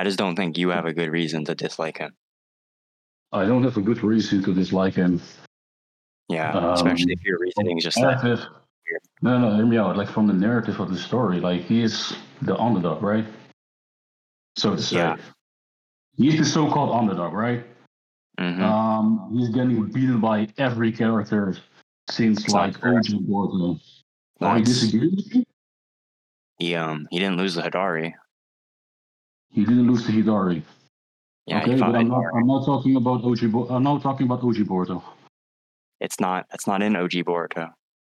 just don't think you have a good reason to dislike him. I don't have a good reason to dislike him. Yeah, especially if your reasoning is just that. No, hear me out. Like from the narrative of the story, like he is the underdog, right? So to say, Yeah. He's the so-called underdog, right? Mm-hmm. He's getting beaten by every character since like OG Boruto. I disagree with you. He didn't lose the Hidari. He didn't lose to Hidari. Yeah, okay, but I'm not talking about OG. I'm not talking about OG Boruto. It's not in OG Boruto.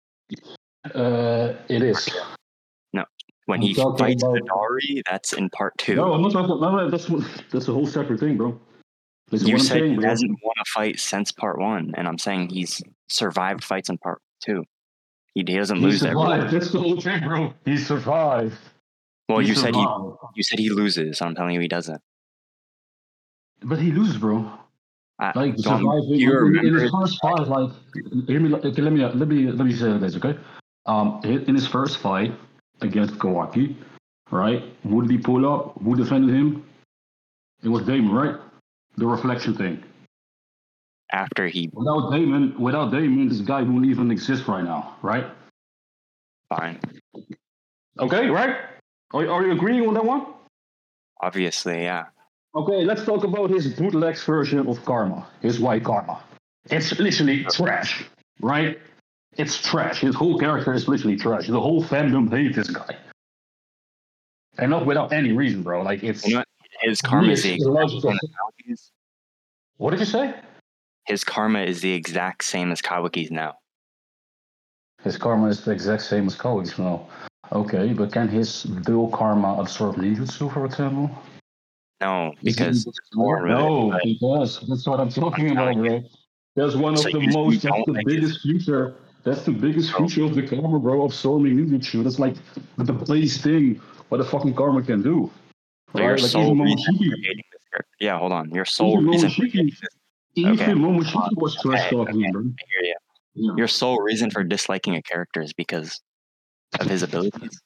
It is. No, when he fights Hidari, that's in part 2. No, I'm not talking. No, that's a whole separate thing, bro. You said he hasn't won a fight since part 1, and I'm saying he's survived fights in part 2. He doesn't lose everyone. That's the whole thing, bro. He survived. Well, you said he loses. I'm telling you, he doesn't. But he loses, bro. Like surviving in his first fight. Like, hear me. Okay, let me say this, okay? In his first fight against Kawaki, right? Who did he pull up? Who defended him? It was Damon, right? The reflection thing. Without Damon, this guy wouldn't even exist right now, right? Fine. Okay, right? Are you agreeing on that one? Obviously, yeah. Okay, let's talk about his bootleg version of Karma, his white Karma. It's literally trash, right? It's trash. His whole character is literally trash. The whole fandom hates this guy. And not without any reason, bro. Like, it's... You know what? His Karma is the exact same as Kawaki's. What did you say? His Karma is the exact same as Kawaki's now. His Karma is the exact same as Kawaki's now. Okay, but can his dual Karma absorb ninjutsu, for example? No, because because that's what I'm talking about, bro. That's one of the most. That's the biggest future. That's the biggest feature of the Karma, bro. Absorbing ninjutsu. That's like the place thing what the fucking Karma can do. So right? Like even Momoshiki. Yeah, hold on. Your sole reason. Even Momoshiki was trash talking, bro. I hear you. Yeah. Your sole reason for disliking a character is because of his abilities.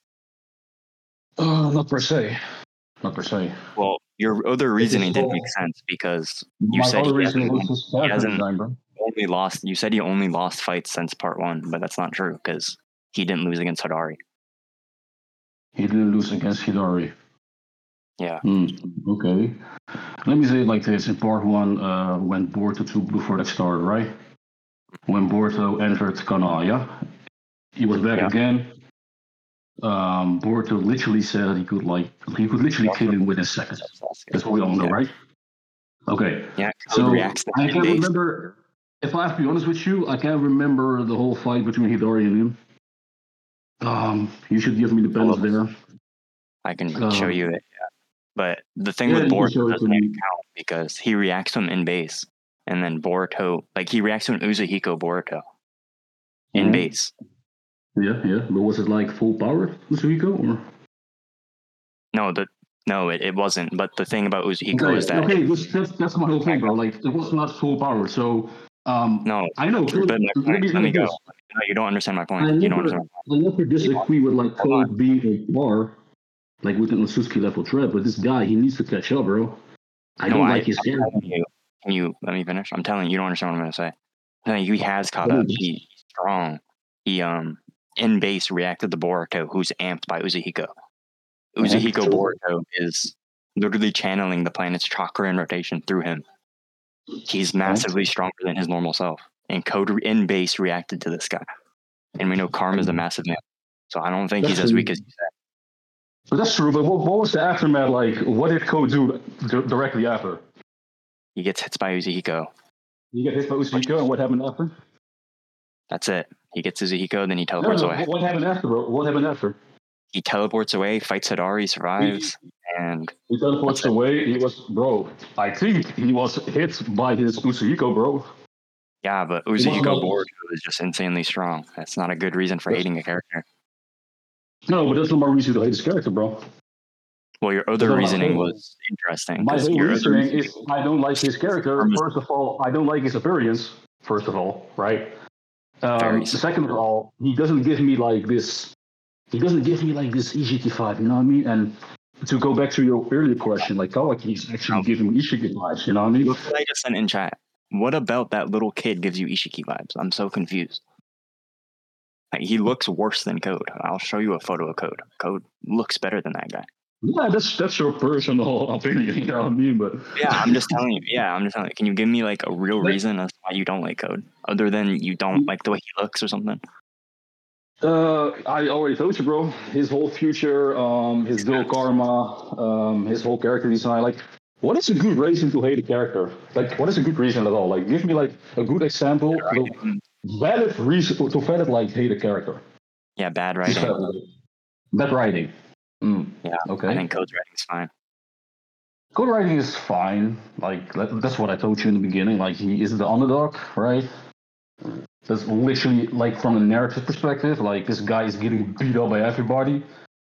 Not per se. Not per se. Well, your other reasoning didn't make sense because you said he hasn't only lost. You said he only lost fights since part 1, but that's not true because he didn't lose against Hidari. He didn't lose against Hidari. Yeah. Okay. Let me say it like this: in part 1, when Boruto 2 Blue Vortex started, right? When Boruto entered Kanaya, he was back again. Boruto literally said that he could literally kill him within seconds. That's what we all know, right? Okay. Yeah. So I can't remember. If I have to be honest with you, I can't remember the whole fight between Hidari and him. You should give me the balance there. I can show you it. Yeah. But the thing with Boruto doesn't count because he reacts to him in base, and then Boruto, like he reacts to an Uzuhiko Boruto in base. Yeah, but was it like full power Uzuhiko or? No, it wasn't. But the thing about Uzuhiko is that that's my whole thing, bro. Like it was not full power. So no, I know. But let me go. No, you don't understand my point. You don't understand my point. I never disagree with like Code being a bar, like with an Otsutsuki level threat. But this guy, he needs to catch up, bro. I don't like his character. Can you let me finish? I'm telling you, you don't understand what I'm going to say. I'm telling you, he has caught up. He's strong. He in base reacted to Boruto, who's amped by Uzuhiko. Uzuhiko Boruto is literally channeling the planet's chakra in rotation through him. He's massively stronger than his normal self. And Code in base reacted to this guy. And we know Karma is a massive man. So I don't think he's as weak as you said. But that's true, but what was the aftermath like? What did Code do directly after? He gets hit by Uzuhiko. You get hit by Uzuhiko, and what happened after? That's it. He gets Uzuhiko, then he teleports away. What happened after, bro? What happened after? He teleports away, fights Hidari, survives, and... He teleports away, I think he was hit by his Uzuhiko, bro. Yeah, but Uzuhiko Boruto is just insanely strong. That's not a good reason for hating a character. No, but that's not my reason to hate this character, bro. Well, your other reasoning was interesting. My whole reasoning is I don't like his character. First of all, I don't like his appearance. First of all, right? Second of all, he doesn't give me like this. He doesn't give me like this EGT5. You know what I mean? And to go back to your earlier question, like Kawaki is actually giving Ishiki vibes. You know what I mean? Look what I just sent in chat. What about that little kid gives you Ishiki vibes? I'm so confused. Like, he looks worse than Code. I'll show you a photo of Code. Code looks better than that guy. Yeah, that's your personal opinion. You know what I mean? But yeah, I'm just telling you. Yeah, I'm just telling you. Can you give me like a real reason as to why you don't like Code, other than you don't like the way he looks or something? I already told you, bro. His whole future, his dual karma, his whole character design. Like, what is a good reason to hate a character? Like, what is a good reason at all? Like, give me like a good example, valid reason to valid like hate a character. Yeah, bad writing. Bad writing. Yeah. Okay. I think Code's writing is fine. Code writing is fine. Like that's what I told you in the beginning. Like he is the underdog, right? That's literally like from a narrative perspective. Like this guy is getting beat up by everybody.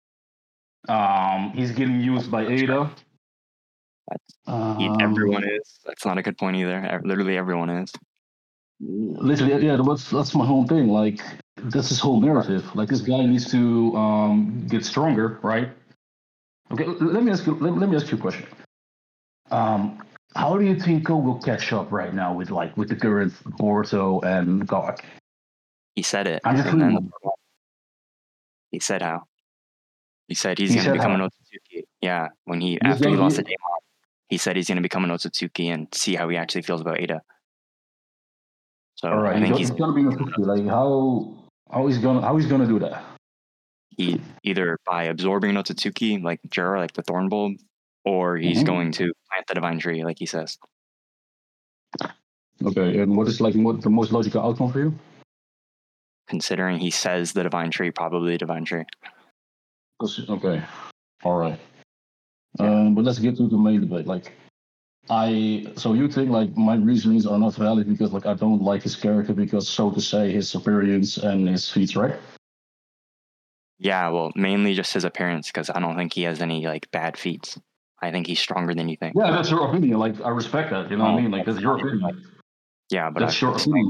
He's getting used by Ada. Everyone is. That's not a good point either. Literally everyone is. Literally, yeah. That's my whole thing. Like that's his whole narrative. Like this guy needs to get stronger, right? Okay. Let me ask you a question. How do you think Code will catch up right now with the current Boruto and God? He said it. He said how. He said he's going to become an Otsutsuki. Yeah, after he lost the Daemon, he said he's going to become an Otsutsuki and see how he actually feels about Ada. So all right, I think he's going to be an Otsutsuki. Like how he's going to do that? He either by absorbing an Otsutsuki like Jiraiya, like the Thorn Bulb, or he's going to plant the Divine Tree, like he says. Okay, and what is the most logical outcome for you? Considering he says the Divine Tree, probably the Divine Tree. Okay, all right. Yeah. But let's get to the main debate. So you think like my reasonings are not valid because like I don't like his character because, so to say, his appearance and his feats, right? Yeah, well, mainly just his appearance because I don't think he has any like bad feats. I think he's stronger than you think. Yeah, that's your opinion. Like I respect that. You know what I mean? Like that's your opinion. Yeah, but that's your opinion.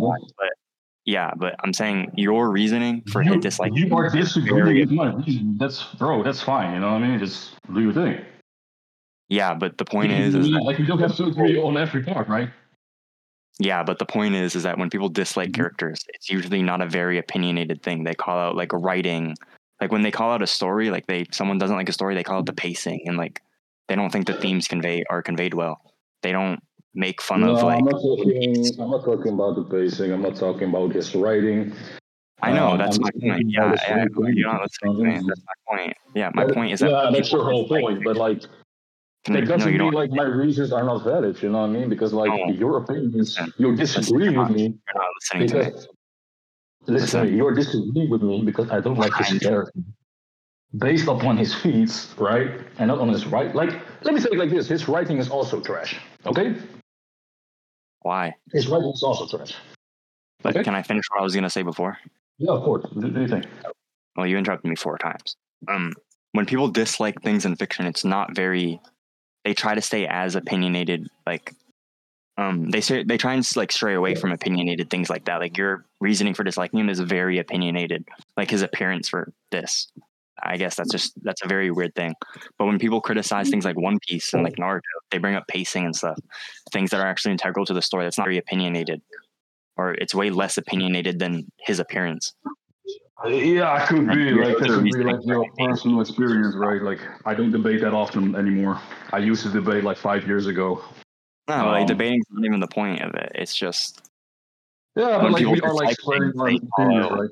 But I'm saying your reasoning for his dislike. You are disagreeing with my reason. That's fine. You know what I mean? Just do your thing. Yeah, but the point is that like you don't have to agree on every part, right? Yeah, but the point is that when people dislike characters, it's usually not a very opinionated thing. They call out like writing, like when they call out a story, like someone doesn't like a story, they call it the pacing, and like they don't think the themes are conveyed well. They don't make fun of like. I'm not talking about the pacing. I'm not talking about his writing. I know that's my point. Yeah, you're not listening to me. That's my point. Yeah, my point is that. Yeah, that's your whole point. But like, that doesn't mean like my reasons are not valid. You know what I mean? Because like your opinions, you disagree with me. You're not listening to me. Listen, you're disagreeing with me because I don't like his character. Based upon his feats, right? And not on his right. Like, let me say it like this: his writing is also trash. Okay. Why? His writing is also trash. But can I finish what I was going to say before? Yeah, of course. What do you think? Well, you interrupted me 4 times. When people dislike things in fiction, it's not very. They try to stay as opinionated. Like, they try and like stray away from opinionated things like that. Like your reasoning for disliking him is very opinionated. Like his appearance for this. I guess that's a very weird thing. But when people criticize things like One Piece and like Naruto, they bring up pacing and stuff, things that are actually integral to the story. That's not very opinionated, or it's way less opinionated than his appearance. Yeah, it could be like that could be like your personal experience, right? Like I don't debate that often anymore. I used to debate like 5 years ago. No, like debating's not even the point of it. It's just but like we are like spreading our opinions, right?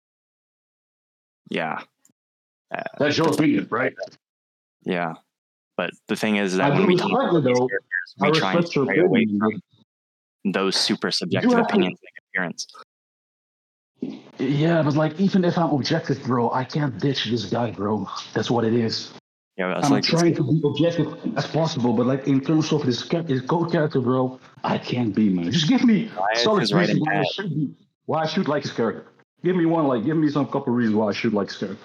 Yeah. That's your opinion, right? Yeah, but the thing is that when we talk about these characters, we try and stray away from those super subjective opinions like appearance. Yeah, but like even if I'm objective, bro, I can't ditch this guy, bro. That's what it is. Yeah, I'm trying to be objective as possible, but like in terms of his Code character, bro, I can't be, man. Just give me solid reason why I should like his character. Give me one, give me some couple reasons why I should like his character.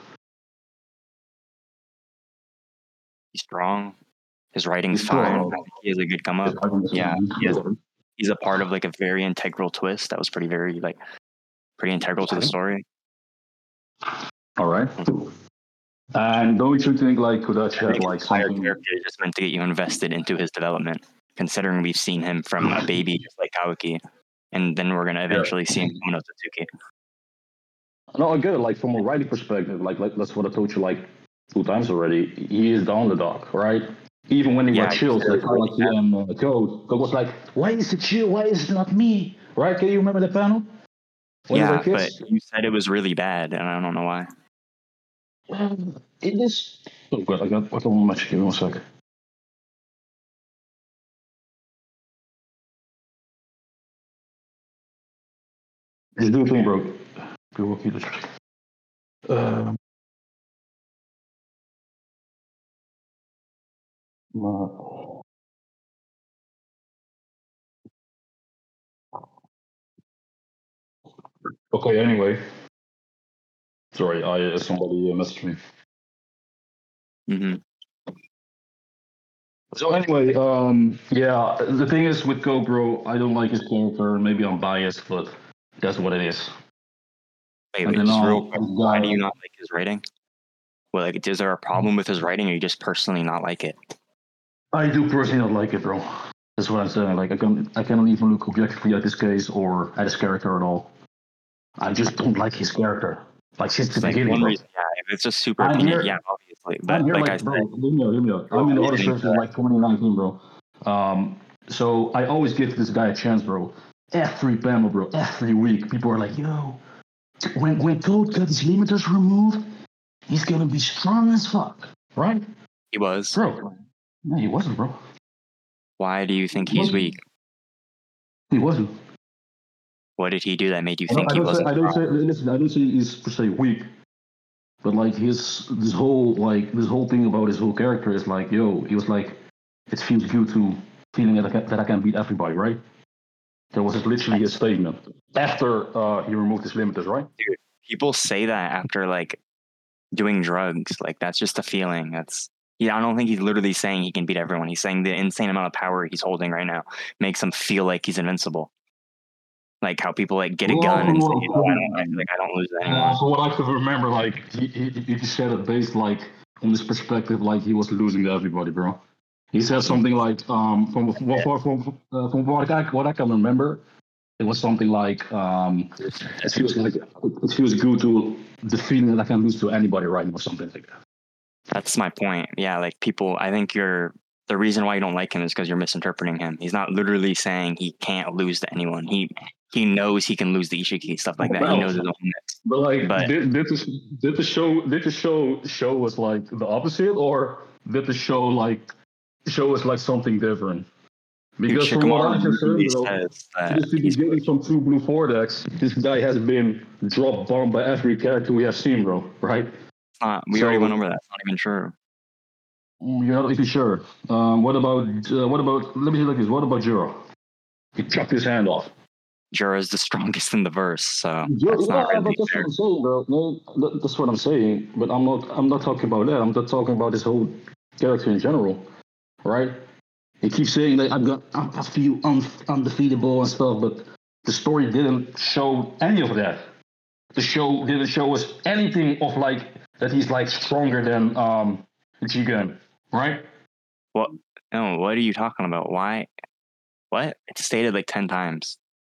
He's strong. His writing's fine. He has a good come up. Yeah, he's a part of like a very integral twist that was pretty integral to the story. All right. And don't you think like Kodachi I had think like his entire something? character is just meant to get you invested into his development, considering we've seen him from a baby just like Kawaki, and then we're gonna eventually see him become Satsuki. No, I get it. Like from a writing perspective, like that's what I told you like 2 times already. He is the underdog, right? Even when he Yeah, were I chills, said it like was really Kawaki and Code was like, "Why is it chill? Why is it not me?" Right? Can you remember the panel? When they were Yeah, but kids? you said it was really bad, and I don't know why. It is. Oh god, I got one match. Give me 1 second. Just do a thing, bro. People keep this. Okay. Anyway, sorry. Somebody messaged me. Mm-hmm. So anyway, yeah, the thing is with GoPro, I don't like his character. Maybe I'm biased, but that's what it is. Wait, just real quick. Why do you not like his writing? Well, like, is there a problem with his writing, or you just personally not like it? I do personally not like it, bro. That's what I'm saying. Like, I cannot even look objectively at this case or at his character at all. I just don't like his character. Like since the Like beginning, one bro. reason, yeah, if it's just super I'm opinion, here. yeah, obviously. I'm But here, like I like, said, bro. Hear me out. I'm in the other service like 2019, bro. So I always give this guy a chance, bro. Every panel, bro. Every week, people are like, "Yo, when Toad got his limiters removed, he's gonna be strong as fuck, right?" he was. Bro, no, he wasn't, bro. Why do you think he's weak? He wasn't. What did he do that made you think I he wasn't? I don't say. Listen, I don't say he's per se weak, but like this whole thing about his whole character is like, yo, he was like, it feels good to feeling that I can beat everybody, right? That was literally his statement after he removed his limiters, right? Dude, people say that after like doing drugs. Like that's just a feeling. That's I don't think he's literally saying he can beat everyone. He's saying the insane amount of power he's holding right now makes him feel like he's invincible. Like how people like get a gun and say, I don't lose anymore. So what I could remember, like he said it based like on this perspective, like he was losing to everybody, bro. He said something like, from what I can remember, it was something like, it feels good to the feeling that I can lose to anybody right now, or something like that. That's my point. Yeah, like people, I think the reason why you don't like him is because you're misinterpreting him. He's not literally saying he can't lose to anyone. He knows he can lose the Ishiki, stuff like that. He knows his own mix. But like, did the show was like the opposite, or did the show us like something different? Because from what I understand, since the beginning from True Blue Vortex, this guy has been drop bombed by every character we have seen, bro. Right? We already went over that. It's not even true. You're not even sure. What about? Let me see like this. What about Juro? He chopped his hand off. Juro is the strongest in the verse, so that's not really fair. What I'm saying, bro. No, that's what I'm saying. But I'm not talking about that. I'm not talking about this whole character in general, right? He keeps saying that I feel undefeatable and stuff, but the story didn't show any of that. The show didn't show us anything of like that he's like stronger than Jigen, right? What? No, what are you talking about? Why? What? It's stated like 10 times.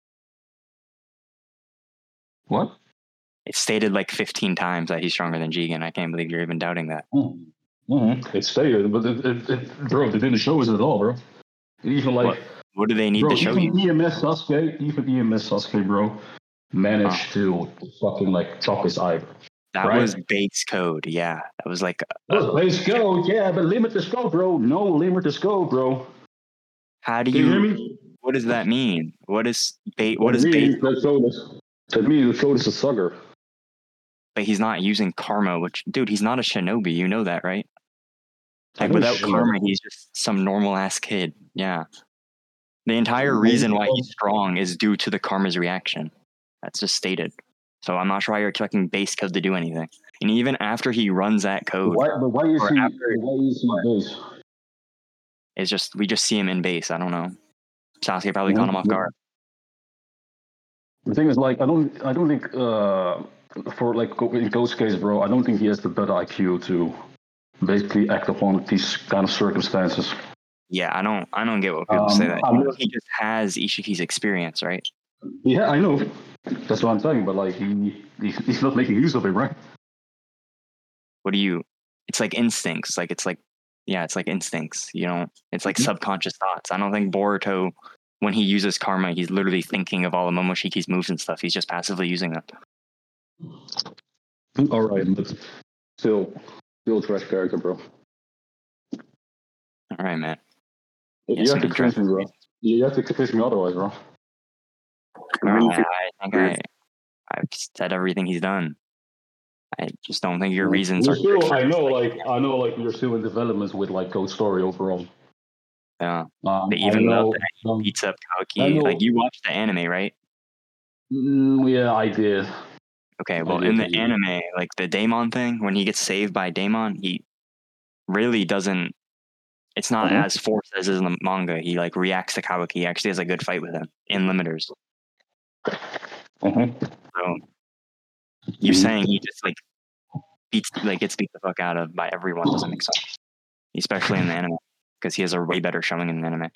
What? It's stated like 15 times that he's stronger than Jigen. I can't believe you're even doubting that. Mm-hmm. It's stated, but bro, they didn't show us at all, bro. Even like, what do they need to show you? Even EMS Sasuke, bro, managed to fucking like chop his eye. That was base code, yeah. That was like base code, yeah, but limit the scope, bro. No limit the scope, bro. How do you hear me? What does that mean? What is base? What is base? That means the is a sucker. But he's not using karma, which, dude, he's not a shinobi. You know that, right? Like without karma, he's just some normal ass kid. Yeah. The entire reason why he's strong is due to the karma's reaction. That's just stated. So I'm not sure why you're expecting base code to do anything. And even after he runs that code, why is he base? It's just we just see him in base. I don't know. Sasuke probably caught him off guard. The thing is, like, I don't think for like in Code's case, bro, I don't think he has the better IQ to basically act upon these kind of circumstances. Yeah, I don't get what people say that. He just has Ishiki's experience, right? Yeah, I know. That's what I'm saying, but like he's not making use of it, right? It's like instincts. It's like instincts, it's like subconscious thoughts. I don't think Boruto, when he uses karma, he's literally thinking of all of Momoshiki's moves and stuff. He's just passively using them. All right, but still trash character, bro. All right, man. You have to convince me, bro. You have to convince me otherwise, bro. I think I've said everything he's done. I just don't think your reasons are. I know, you're still in developments with like Code Story overall. Yeah, but even though he beats up Kawaki, like you watched the anime, right? Yeah, I did. Okay, well, in the anime, like the Daemon thing, when he gets saved by Daemon, he really doesn't. It's not as forced as is in the manga. He like reacts to Kawaki. He actually has a good fight with him in limiters. So you saying he just like gets beat the fuck out of by everyone doesn't make sense, especially in the anime, because he has a way better showing in the anime.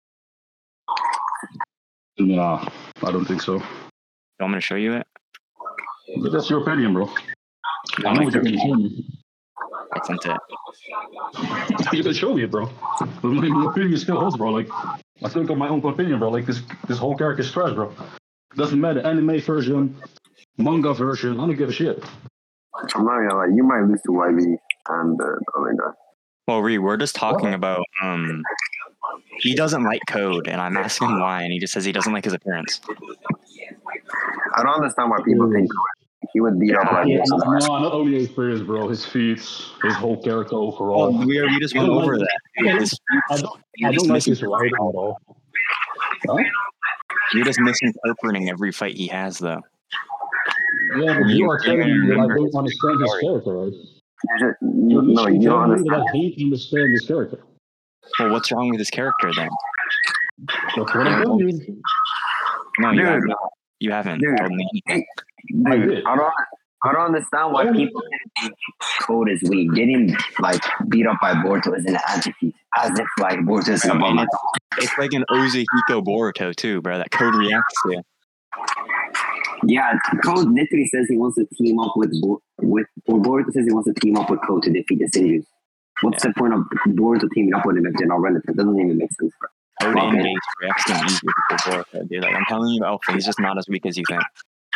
Nah, I don't think so. You want me to show you it? But that's your opinion, bro. I know what you're going to show me. I sent it. You can show me it, bro. But my opinion still holds, bro. Like, I still got my own opinion, bro. Like, this whole character is trash, bro. Doesn't matter. Anime version, manga version, I don't give a shit. I'm not gonna lie, you might lose to YB and the other guy. Well, we're just talking about he doesn't like Code, and I'm asking him why, and he just says he doesn't like his appearance. I don't understand why people think he would beat up YB. No, not only his appearance, bro. His feet, his whole character overall. Well, we just went over that. I don't like his writing at all. Huh? You're just misinterpreting every fight he has, though. Yeah, but you are telling me that I don't understand his character, right? No, you don't understand. That I don't understand his character. Well, what's wrong with his character then? That's what I'm telling you. No, you haven't told me anything. Dude, I don't understand why people think Code is weak. Getting like beat up by Boruto is an adjective, as if like Boruto is above. It's like an Ozuhiko Boruto too, bro. That Code reacts to. Yeah, Code literally says he wants to team up with Boruto says he wants to team up with Code to defeat the Senjus. What's the point of Boruto teaming up with him if they're not relative? It doesn't even make sense, bro. Code in-base reacts to easier to Boruto, dude. Like I'm telling you, Alpha, he's just not as weak as you think.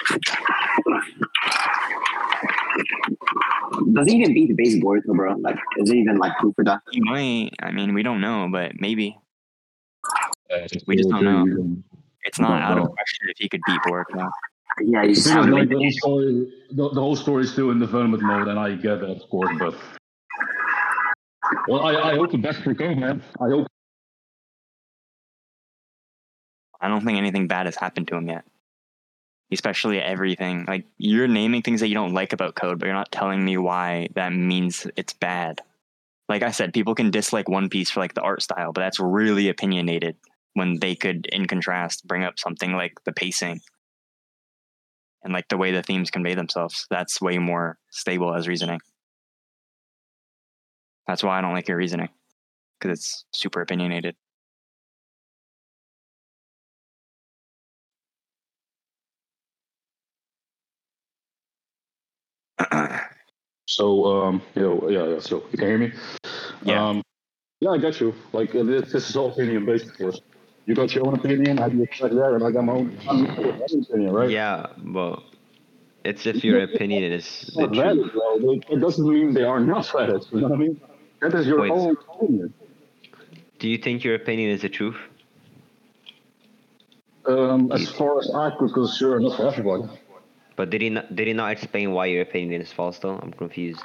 Does he even beat the base Boruto, bro? Like, is it even like proof for that? He might. I mean, we don't know, but maybe. We just don't know. It's not out of question if he could beat Boruto. Yeah, you just like the whole story is still in development mode, and I get that, of course. But well, I hope the best for Code, man. I hope. I don't think anything bad has happened to him yet. Especially everything. Like, you're naming things that you don't like about Code, but you're not telling me why that means it's bad. Like I said, people can dislike One Piece for like the art style, but that's really opinionated when they could, in contrast, bring up something like the pacing and like the way the themes convey themselves. That's way more stable as reasoning. That's why I don't like your reasoning, because it's super opinionated. So yeah. So you can hear me? Yeah. Yeah, I got you. Like this is all opinion based, of course. You got your own opinion, I do expect that, and I got my own opinion, right? Yeah, but it's if your opinion is the truth. Valid, it doesn't mean they are not valid. You know what I mean? That is your own opinion. Do you think your opinion is the truth? As far as I could concern, not for everybody. But did he not explain why your opinion is false though? I'm confused.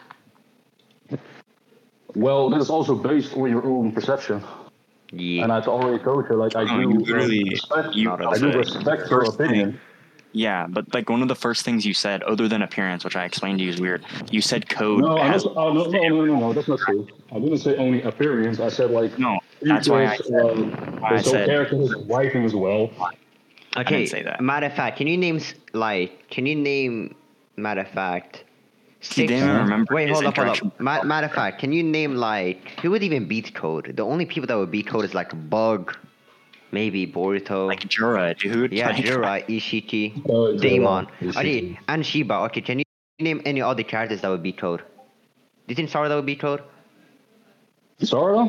Well, that is also based on your own perception. Yeah. And I've already told you, like, I do respect your opinion. Yeah, but like one of the first things you said, other than appearance, which I explained to you is weird, you said Code. No, that's not true. I didn't say only appearance. I said like that's why I said character is writing as well. Okay. I didn't say that. Matter of fact, can you name Matter of fact. He didn't even remember. Wait, his hold interaction up. Matter of fact, can you name like who would even beat Code? The only people that would beat Code is like Bug, maybe Boruto. Like Jura, dude. Yeah, Like, Jura, Ishiki, Jura, Daemon. Ishiki. Okay, and Shiba. Okay, can you name any other characters that would beat Code? Do you think Sarada would beat Code? Sarada?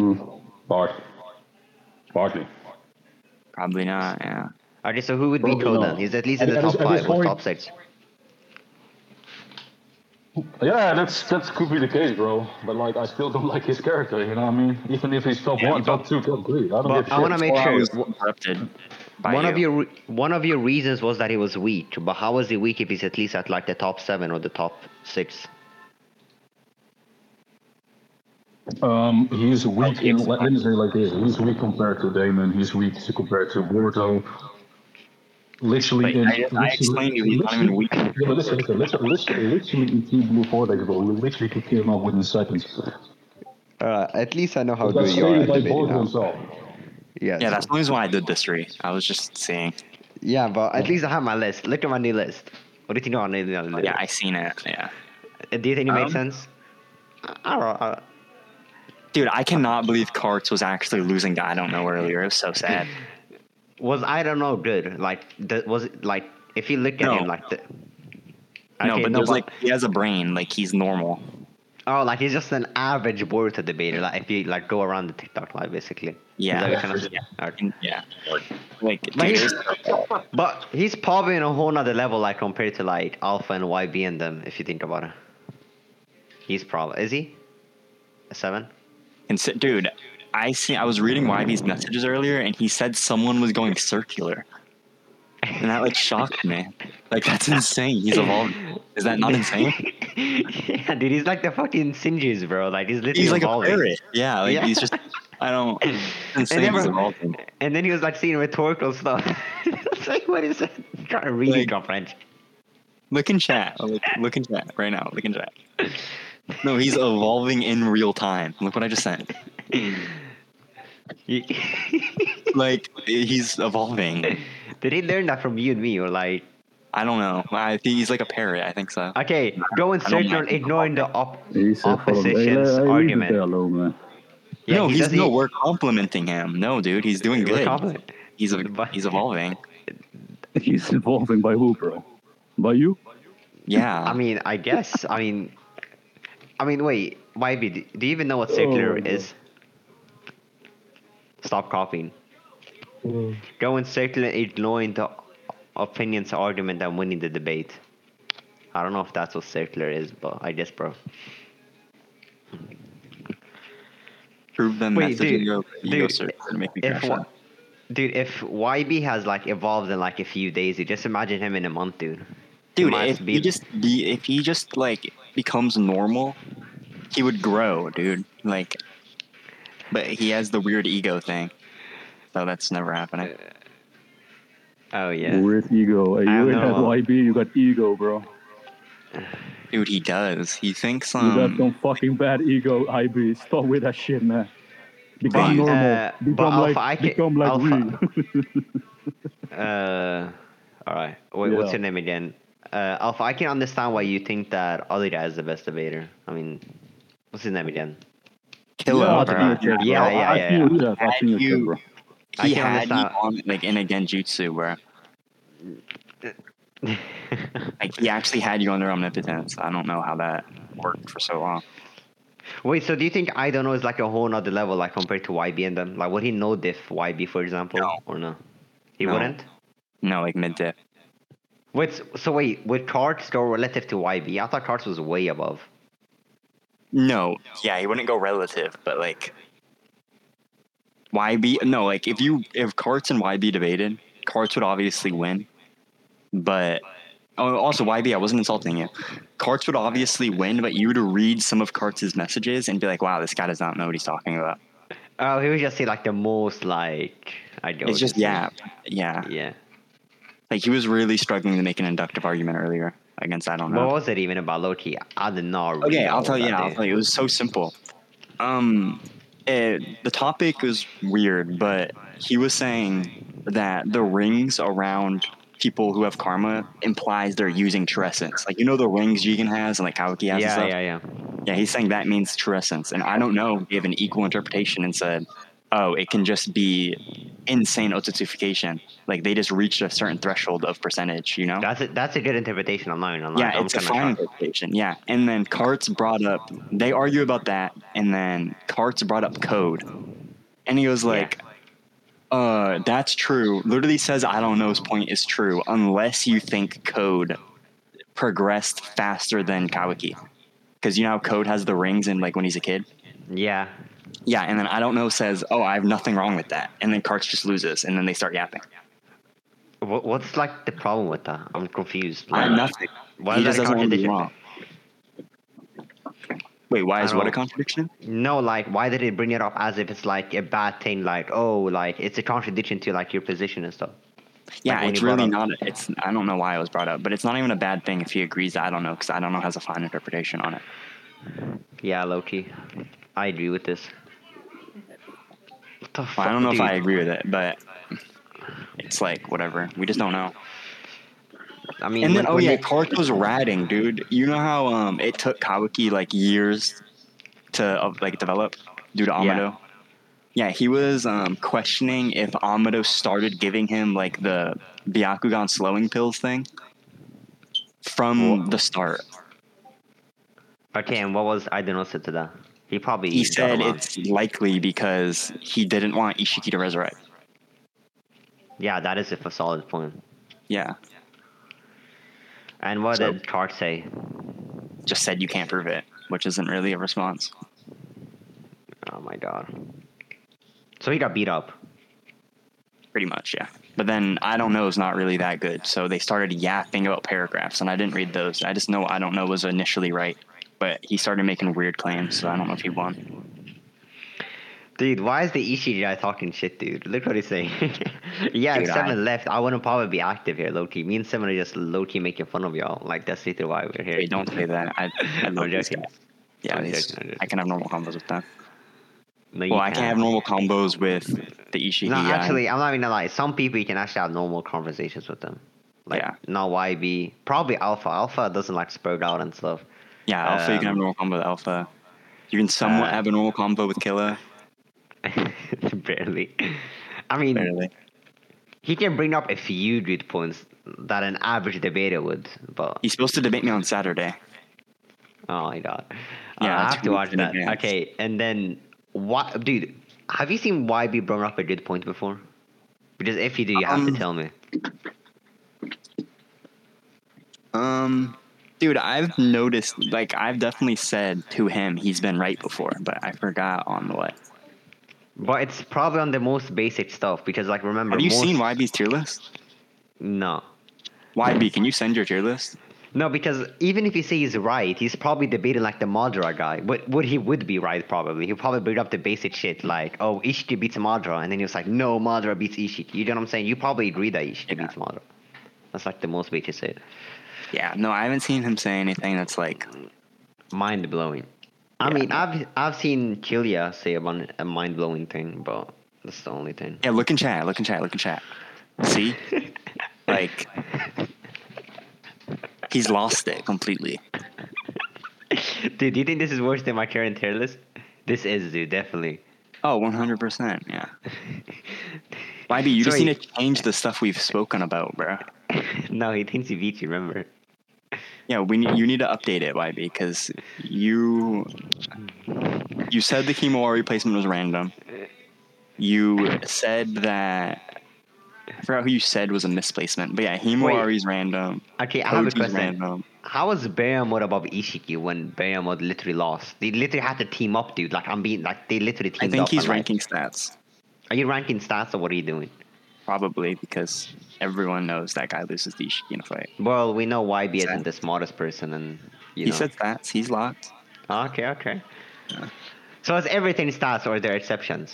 Partly. probably not. Yeah. Okay, so who would beat Probably Code not. then? He's at least in the At top this 5 or point- top 6. Yeah, that could be the case, bro. But like, I still don't like his character. You know what I mean? Even if he's top 1, top 2, top 3, I don't But give a shit. I want to make Well, I sure. was interrupted by One of your reasons was that he was weak, but how was he weak if he's at least at like the top 7 or the top 6? He's weak in. Let me say it like this: he's weak compared to Damon. He's weak compared to Boruto. Literally, But I explained to you, he's not even weak. Yeah, but literally in Team Blue Vortex, bro, we literally could kill him up within seconds. At least I know how That's stated by Boruto himself. Yes. Yeah, that's the reason why I did this 3. I was just saying. Yeah, but at least I have my list. Look at my new list. What do you think about my new list? Yeah, I seen it. Yeah. Do you think it makes sense? I don't know. Dude, I cannot believe Karts was actually losing to I don't know earlier. It was so sad. Was I don't know good? Like, was it like if you look at No. him like the? No, Okay, but there's like he has a brain. Like he's normal. Oh, like he's just an average Boruto debater. Like if you like go around the TikTok live, basically. Yeah. Is that what you're trying to say? Okay. Yeah. Like, But dude, he's, but he's probably in a whole nother level, like compared to like Alpha and YB and them. If you think about it, he's probably is he a 7? dude, I was reading YB's messages earlier, and he said someone was going circular, and that like shocked me. Like that's insane. He's evolved. Is that not insane? Yeah, dude, he's like the fucking Sinjus, bro. Like he's literally He's like evolving. a parrot. Yeah, like Yeah. he's just. I don't. It's insane. then He's we're- evolving. And then he was like saying rhetorical stuff. It's like, what is that? Trying to read Like- it, French. Look in chat. Look in chat right now. Look in chat. No, he's evolving in real time. Look what I just sent. Like he's evolving. Did he learn that from you and me, or like? I don't know. I think he's like a parrot. I think so. Okay, go and I don't search on mind. ignoring the He's opposition's argument. alone, man. Yeah, no, he he's does- no. he- We're complimenting him. No, dude, he's doing we're good. compliment- He's But- he's evolving. He's evolving by who, bro? By you? Yeah. I mean, I guess. I mean, wait, YB, do you even know what circular Oh. is? Stop copying. Go and circular, ignoring the opinions, argument, and winning the debate. I don't know if that's what circular is, but I guess, bro. Prove them Wait, message dude, ego dude, search and make me If crash out. dude, if YB has like evolved in like a few days, you just imagine him in a month, dude. He Dude, might if he just like becomes normal, he would grow, dude. Like, but he has the weird ego thing, so that's never happening. Oh yeah. With ego. Hey, I you ain't know. have YB, you got ego, bro. Dude, he does. He thinks You got some fucking bad ego, IB. Stop with that shit, man. Become But, normal. but Alpha, I can, become like Alpha, real. all right. Wait, what's Yeah. your name again? Alpha, I can understand why you think that other guy is the best debater. I mean, what's his name again? Killer, I've bro. seen your check, bro. Yeah, yeah, I've yeah, seen yeah. your check, I've seen your Had check, you- bro. I He can had you understand. on like in a genjutsu where like he actually had you under omnipotence. I don't know how that worked for so long. Wait, so do you think I don't know is like a whole nother level, like compared to YB and them? Like, would he know diff YB, for example, No. or no? He No. wouldn't. No, like mid dip. Wait, so wait, would Karts go relative to YB? I thought Karts was way above. No, yeah, he wouldn't go relative, but like YB. No, like if Karts and YB debated, Karts would obviously win. But also YB, I wasn't insulting you. Karts would obviously win, but you would read some of Karts' messages and be like, "Wow, this guy does not know what he's talking about." Oh, he would just say like the most like I don't. It's just yeah. Yeah. Like he was really struggling to make an inductive argument earlier against I don't know. What was it even about Loki? I did not. Really Okay, know I'll tell you. that I'll day. tell you. It was so simple. The topic was weird, but he was saying that the rings around people who have karma implies they're using true essence. Like, you know, the rings Jigen has and like Kawaki has and stuff? Yeah. Yeah, he's saying that means true essence. And I don't know, gave an equal interpretation and said, oh, it can just be insane Otsutsufication. Like, they just reached a certain threshold of percentage, you know? That's a good interpretation. I'm not even lying. Yeah, it's a fine interpretation. Yeah. And then Karts brought up, they argue about that. And then Karts brought up code. And he was like, that's true. Literally says I don't know's point is true unless you think code progressed faster than Kawaki. Because you know how code has the rings and like when he's a kid? Yeah. Yeah, and then I don't know says, oh, I have nothing wrong with that. And then Karts just loses and then they start yapping. What's like the problem with that? I'm confused. I have nothing. Why He is just that a doesn't want to be contradiction? wrong. Wait, why is I what a don't- contradiction? No, like, why did it bring it up as if it's like a bad thing? Like, oh, like it's a contradiction to like your position and stuff. Yeah, Like when it's he brought really up- not. It's I don't know why it was brought up, but it's not even a bad thing if he agrees that I don't know, because I don't know has a fine interpretation on it. Yeah, Loki. I agree with this. What the Well, fuck, I don't know if dude? I agree with it, but it's like whatever. We just don't know. I mean, And then when they- Karts was ratting, dude. You know how it took Kawaki like years to like develop due to Amado. Yeah, he was questioning if Amado started giving him like the Byakugan slowing pills thing from the start. Okay, and what was I don't know said to that? He probably He got said him on. it's likely because he didn't want Ishiki to resurrect. Yeah, that is a solid point. Yeah, And what So- did Clark say? just said you can't prove it, which isn't really a response. Oh my god. So he got beat up. Pretty much, yeah. But then I don't know is not really that good. So they started yapping about paragraphs, and I didn't read those. I just know I don't know was initially right. But he started making weird claims, so I don't know if he won. Dude, why is the Ishii guy talking shit, dude? Look what he's saying. Yeah, Dude, if Seven left, I wouldn't probably be active here, low-key. Me and Seven are just low-key making fun of y'all. Like, that's literally why we're here. Hey, don't say that. I love I'm these joking. guys. Yeah, I'm these- joking, I'm joking. I can have normal combos with them. No, you Well, I can't have normal combos with the Ishii. No, guy. actually, I'm not even gonna lie. Some people you can actually have normal conversations with them. Like, Yeah. no YB. Probably Alpha. Alpha doesn't like spurred out and stuff. Yeah, Alpha, you can have a normal combo with Alpha. You can somewhat have a normal combo with Killa. Barely. I mean, Barely. he can bring up a few good points that an average debater would, but He's supposed to debate me on Saturday. oh my god. Yeah, I that's have to weeks watch in that. advance. Okay, and then what, dude? Have you seen YB bring up a good point before? Because if you do, you have to tell me. Dude, I've noticed, like, I've definitely said to him he's been right before, but I forgot on what. But it's probably on the most basic stuff because, like, remember, Have you most, seen YB's tier list? No. YB, can you send your tier list? No, because even if you say he's right, he's probably debating like the Madara guy. But he would be right probably. He'll probably bring up the basic shit like, oh, Ishiki beats Madara, and then he was like, no, Madara beats Ishiki. You know what I'm saying? You probably agree that Ishiki beats Madara. That's like the most way to say it. Yeah, no, I haven't seen him say anything that's like, Mind blowing. I Yeah. mean, I've seen Killia say a mind blowing thing, but that's the only thing. yeah, look in chat, look in chat, look in chat. See? Like, he's lost it completely. Dude, do you think this is worse than my current tier list? This is, dude, definitely. Oh, 100%, yeah. YB, you just Sorry. need to change the stuff we've spoken about, bro. No, he thinks he beat you, remember? Yeah, you need to update it, YB, because you said the Himawari replacement was random. You said that I forgot who you said was a misplacement, but yeah, Himawari's random. Okay, I have a Koji's question. random. How was Behemoth above Ishiki when Behemoth literally lost? They literally had to team up, dude. Like, they literally teamed I up. think he's and, like- ranking stats, Are you ranking stats or what are you doing? probably because everyone knows that guy loses to Ishiki in a fight. Well, we know YB isn't Stats. the smartest person, and you He know. said stats. He's locked. Okay. So is everything stats or are there exceptions?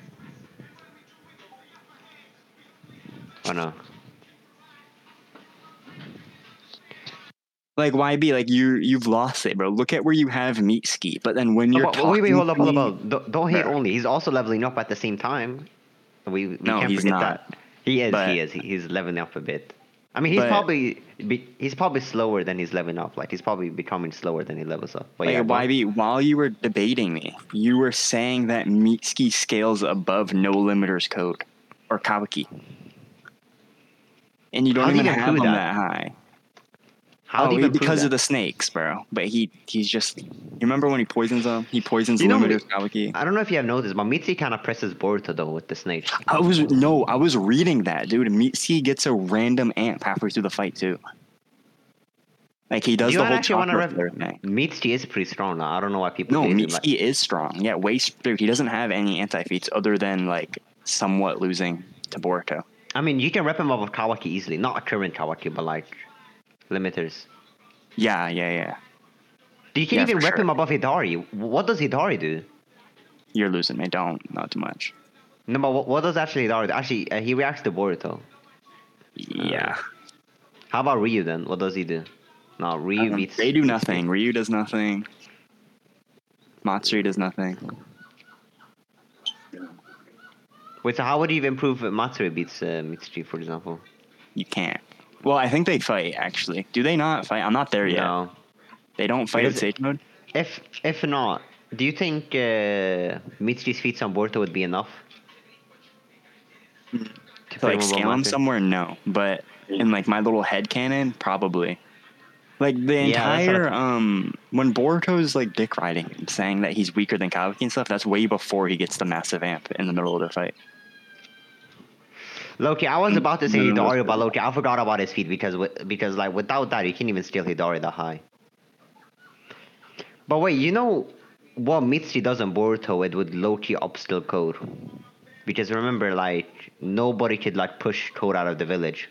Oh no. Like YB, like you've lost it, bro. Look at where you have Mitsuki, but then when you're Wait, talking hold up. to me- Don't hate Bro. only. He's also leveling up at the same time. We No, can't he's forget not. that. He is. But- He's leveling up a bit. I mean, he's But he's probably slower than he's leveling up. Like he's probably becoming slower than he levels up. But like yeah, go on. YB, while you were debating me, you were saying that Mitsuki scales above No Limiter's code or Kawaki, and you don't How do even you have prove him that? that high. How do you even prove Because that? of the snakes, bro. But he's just. You remember when he poisons them? He poisons You know, Limiter's Kawaki. I don't know if you have noticed, but Mitsuki kind of presses Boruto though with the snakes. I was reading that, dude. Mitsuki gets a random amp halfway through the fight too. Like he Do does you the whole actually want to chakra rep? flare thing. Mitsuki is pretty strong now. I don't know why people No, hate him. Like, Mitsuki is strong. Yeah, dude, he doesn't have any anti-feats other than like somewhat losing to Boruto. I mean, you can rep him up with Kawaki easily. Not a current Kawaki, but like limiters. Yeah. You can Yeah, even for rep sure. him above Hidari. What does Hidari do? You're losing me. Not too much. No, but what does actually Hidari do? Actually, he reacts to Boruto. Yeah. How about Ryu then? What does he do? No, Ryu beats. They do Mitsuki. nothing. Ryu does nothing. Matsuri does nothing. Wait, so how would you even prove Matsuri beats Mitsuki, for example? You can't. Well, I think they fight actually. Do they not fight? I'm not there yet. No. They don't fight in Because- Sage mode. If not, do you think Mitsuki's feats on Boruto would be enough? To like scale him somewhere, no. But in like my little head canon, probably. Like the Yeah, that's what entire when Boruto's like dick riding him, saying that he's weaker than Kawaki and stuff, that's way before he gets the massive amp in the middle of the fight. Loki, I was about to say No, Hidari, that's but Loki, I forgot about his feet because like without that, you can't even steal Hidari that high. But wait, you know what Mitsuki does on Boruto? It would Loki upskill Code, because remember, like nobody could like push Code out of the village.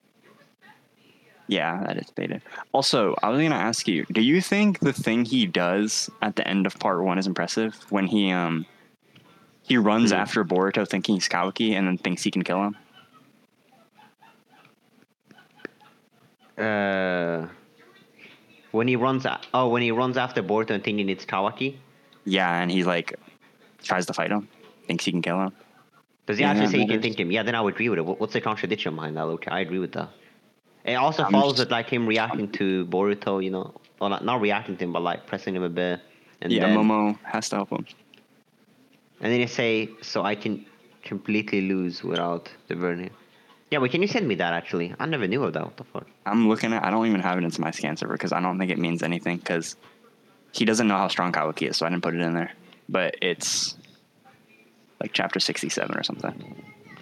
Yeah, that is baited. Also, I was gonna ask you, do you think the thing he does at the end of part 1 is impressive? When he runs after Boruto thinking he's Kawaki and then thinks he can kill him? When he runs after Boruto and thinking it's Kawaki, Yeah, and he like tries to fight him, thinks he can kill him. does he Yeah, actually say he that can is- think him? Yeah, then I would agree with it. What's the contradiction behind that, Loki? I agree with that. It also I'm follows just- with like him reacting to Boruto, you know, or not reacting to him, but like pressing him a bit, and Yeah, then Momo has to help him. and then you say, so I can completely lose without the burning. Yeah, but can you send me that actually? I never knew of that. What the fuck? I'm looking at. I don't even have it into my scan server because I don't think it means anything because he doesn't know how strong Kawaki is, so I didn't put it in there. But it's like chapter 67 or something.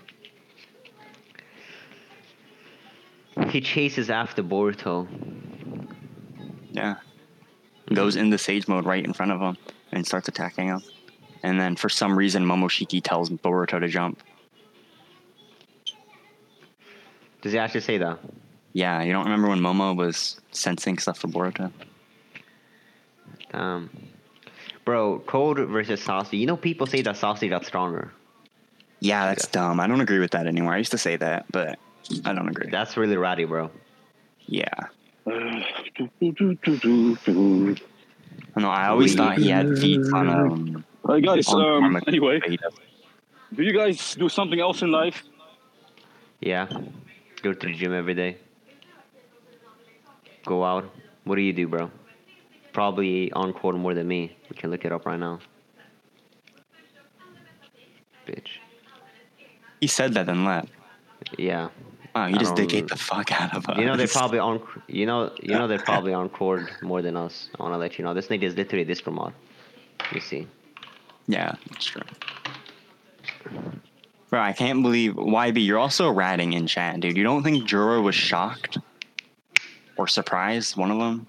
He chases after Boruto. Yeah, goes into Sage mode right in front of him and starts attacking him. And then for some reason, Momoshiki tells Boruto to jump. Does he actually say that? Yeah, you don't remember when Momo was sensing stuff for Boruto? Bro, Code versus Sasuke. You know, people say that Sasuke got stronger. Yeah, that's dumb. I don't agree with that anymore. I used to say that, but I don't agree. That's really ratty, bro. Yeah. Uh, No, I always thought he had feats on Hey guys, on Karma, anyway, but he doesn't. do you guys do something else in life? Yeah. Go to the gym every day. Go out. What do you do, bro? Probably on Code more than me. We can look it up right now. Bitch. He said that then left. Yeah. Wow, you I just don't- dicked the fuck out of us. You know they're probably on. You know they're probably on Cord more than us. I want to let you know. This nigga is literally this mod. You see. Yeah, that's true. Bro, I can't believe YB. You're also ratting in chat, dude. You don't think Juro was shocked or surprised? One of them.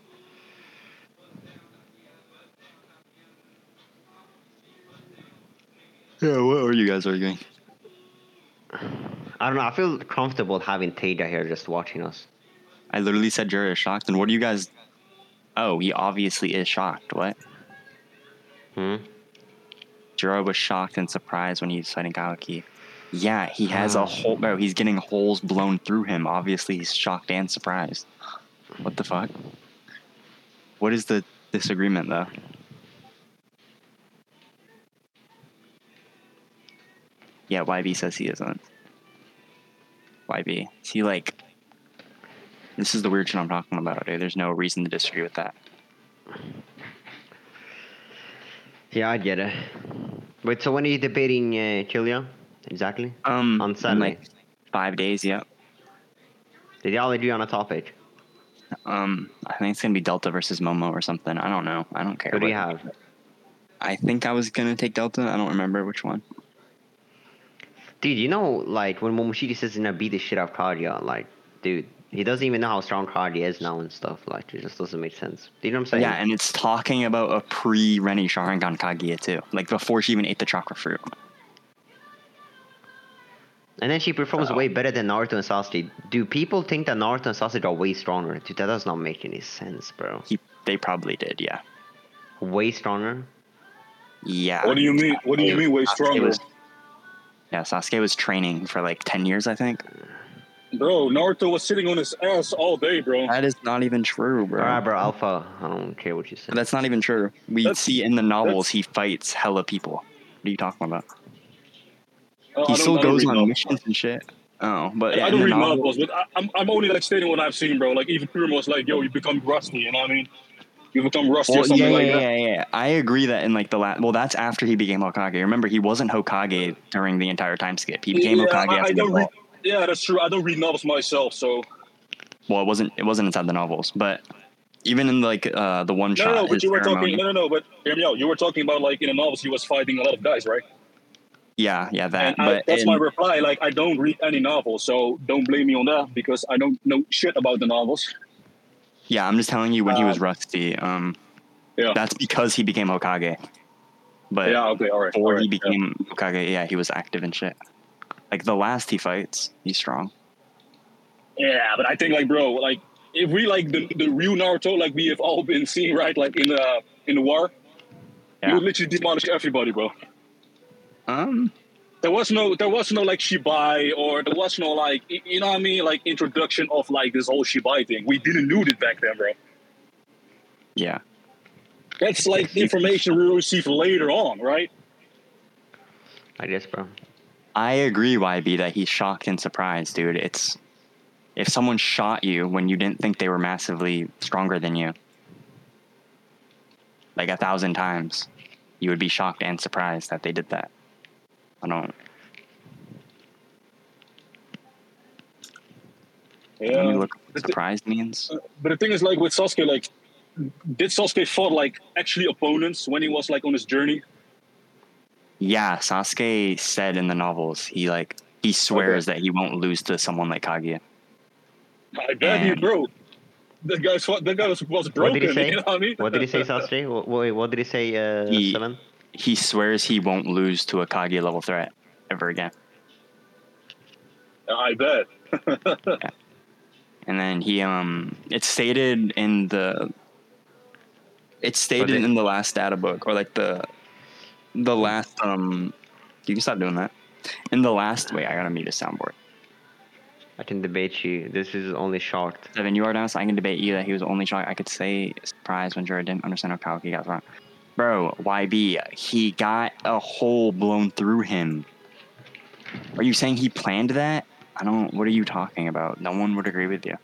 Yeah, what are you guys arguing? I don't know. I feel comfortable having Teja here just watching us. I literally said Juro is shocked, and what do you guys? Oh, he obviously is shocked. What? Juro was shocked and surprised when he's fighting Kawaki. Yeah, he has a hole. Bro, he's getting holes blown through him. Obviously, he's shocked and surprised. What the fuck? What is the disagreement, though? Yeah, YB says he isn't. YB. Is he like... This is the weird shit I'm talking about, dude. There's no reason to disagree with that. Yeah, I get it. Wait, so when are you debating Killia? Exactly? On In Sunday. like 5 days, yeah. Did y'all agree on a topic? I think it's gonna be Delta versus Momo or something. I don't know. I don't care. Who do you but have? I think I was gonna take Delta. I don't remember which one. Dude, you know, like, when Momoshiki says he's gonna beat the shit out of Kaguya, like, dude, he doesn't even know how strong Kaguya is now and stuff. Like, it just doesn't make sense. Do you know what I'm saying? Yeah, and it's talking about a pre-Reni Sharingan Kaguya too, like before she even ate the chakra fruit. And then she performs way better than Naruto and Sasuke. Do people think that Naruto and Sasuke are way stronger? Dude, that does not make any sense, bro. They probably did, yeah. Way stronger? Yeah. What do you mean? What do you mean way stronger? Sasuke was training for like 10 years, I think. Bro, Naruto was sitting on his ass all day, bro. That is not even true, bro. Alright, bro, Alpha. I don't care what you say. That's not even true. We see in the novels he fights hella people. What are you talking about? He still goes on missions and shit. Oh, but I don't read novels, but I'm only like stating what I've seen, bro. Like even Kurama was like, "Yo, you become rusty," you know what I mean? You become rusty or something like that. Yeah. I agree that in like the last. Well, that's after he became Hokage. Remember, he wasn't Hokage during the entire time skip. He became Hokage after the fall. Yeah, that's true. I don't read novels myself, so. Well, it wasn't inside the novels, but even in like the one shot. No, but you were talking. No, but hear me out. You were talking about like in the novels he was fighting a lot of guys, right? Yeah, that. And that's my reply. Like, I don't read any novels, so don't blame me on that because I don't know shit about the novels. Yeah, I'm just telling you when he was rusty. Yeah, that's because he became Hokage. But yeah, okay, all right. Before he became Hokage, yeah, he was active and shit. Like the last he fights, he's strong. Yeah, but I think like, bro, like if we like the real Naruto, like we have all been seeing, right? Like in the war, he would literally demolish everybody, bro. There was no like Shibai, or there was no like, you know what I mean, like introduction of like this whole Shibai thing. We didn't know it back then, bro. Yeah, that's like information we receive later on, right? I guess, bro. I agree, YB, that he's shocked and surprised, dude. It's if someone shot you when you didn't think they were massively stronger than you, like 1,000 times, you would be shocked and surprised that they did that. I don't. Yeah. Let me look what surprised means. But the thing is, like with Sasuke, like, did Sasuke fought like actually opponents when he was like on his journey? Yeah, Sasuke said in the novels he swears that he won't lose to someone like Kaguya. I bet he, bro. That guy was broken. What did he say? You know what I mean? What did he say, Sasuke? What did he say, Seven? He swears he won't lose to a Kaguya level threat ever again. I bet. Yeah. And then he it's stated in the last data book, or like the last you can stop doing that. In the last I gotta mute a soundboard. I can debate you. This is only shocked. Seven, you are down, so I can debate you that he was only shocked. I could say surprised when Jorah didn't understand how Kaguya got wrong. Bro, YB, he got a hole blown through him. Are you saying he planned that? What are you talking about? No one would agree with you.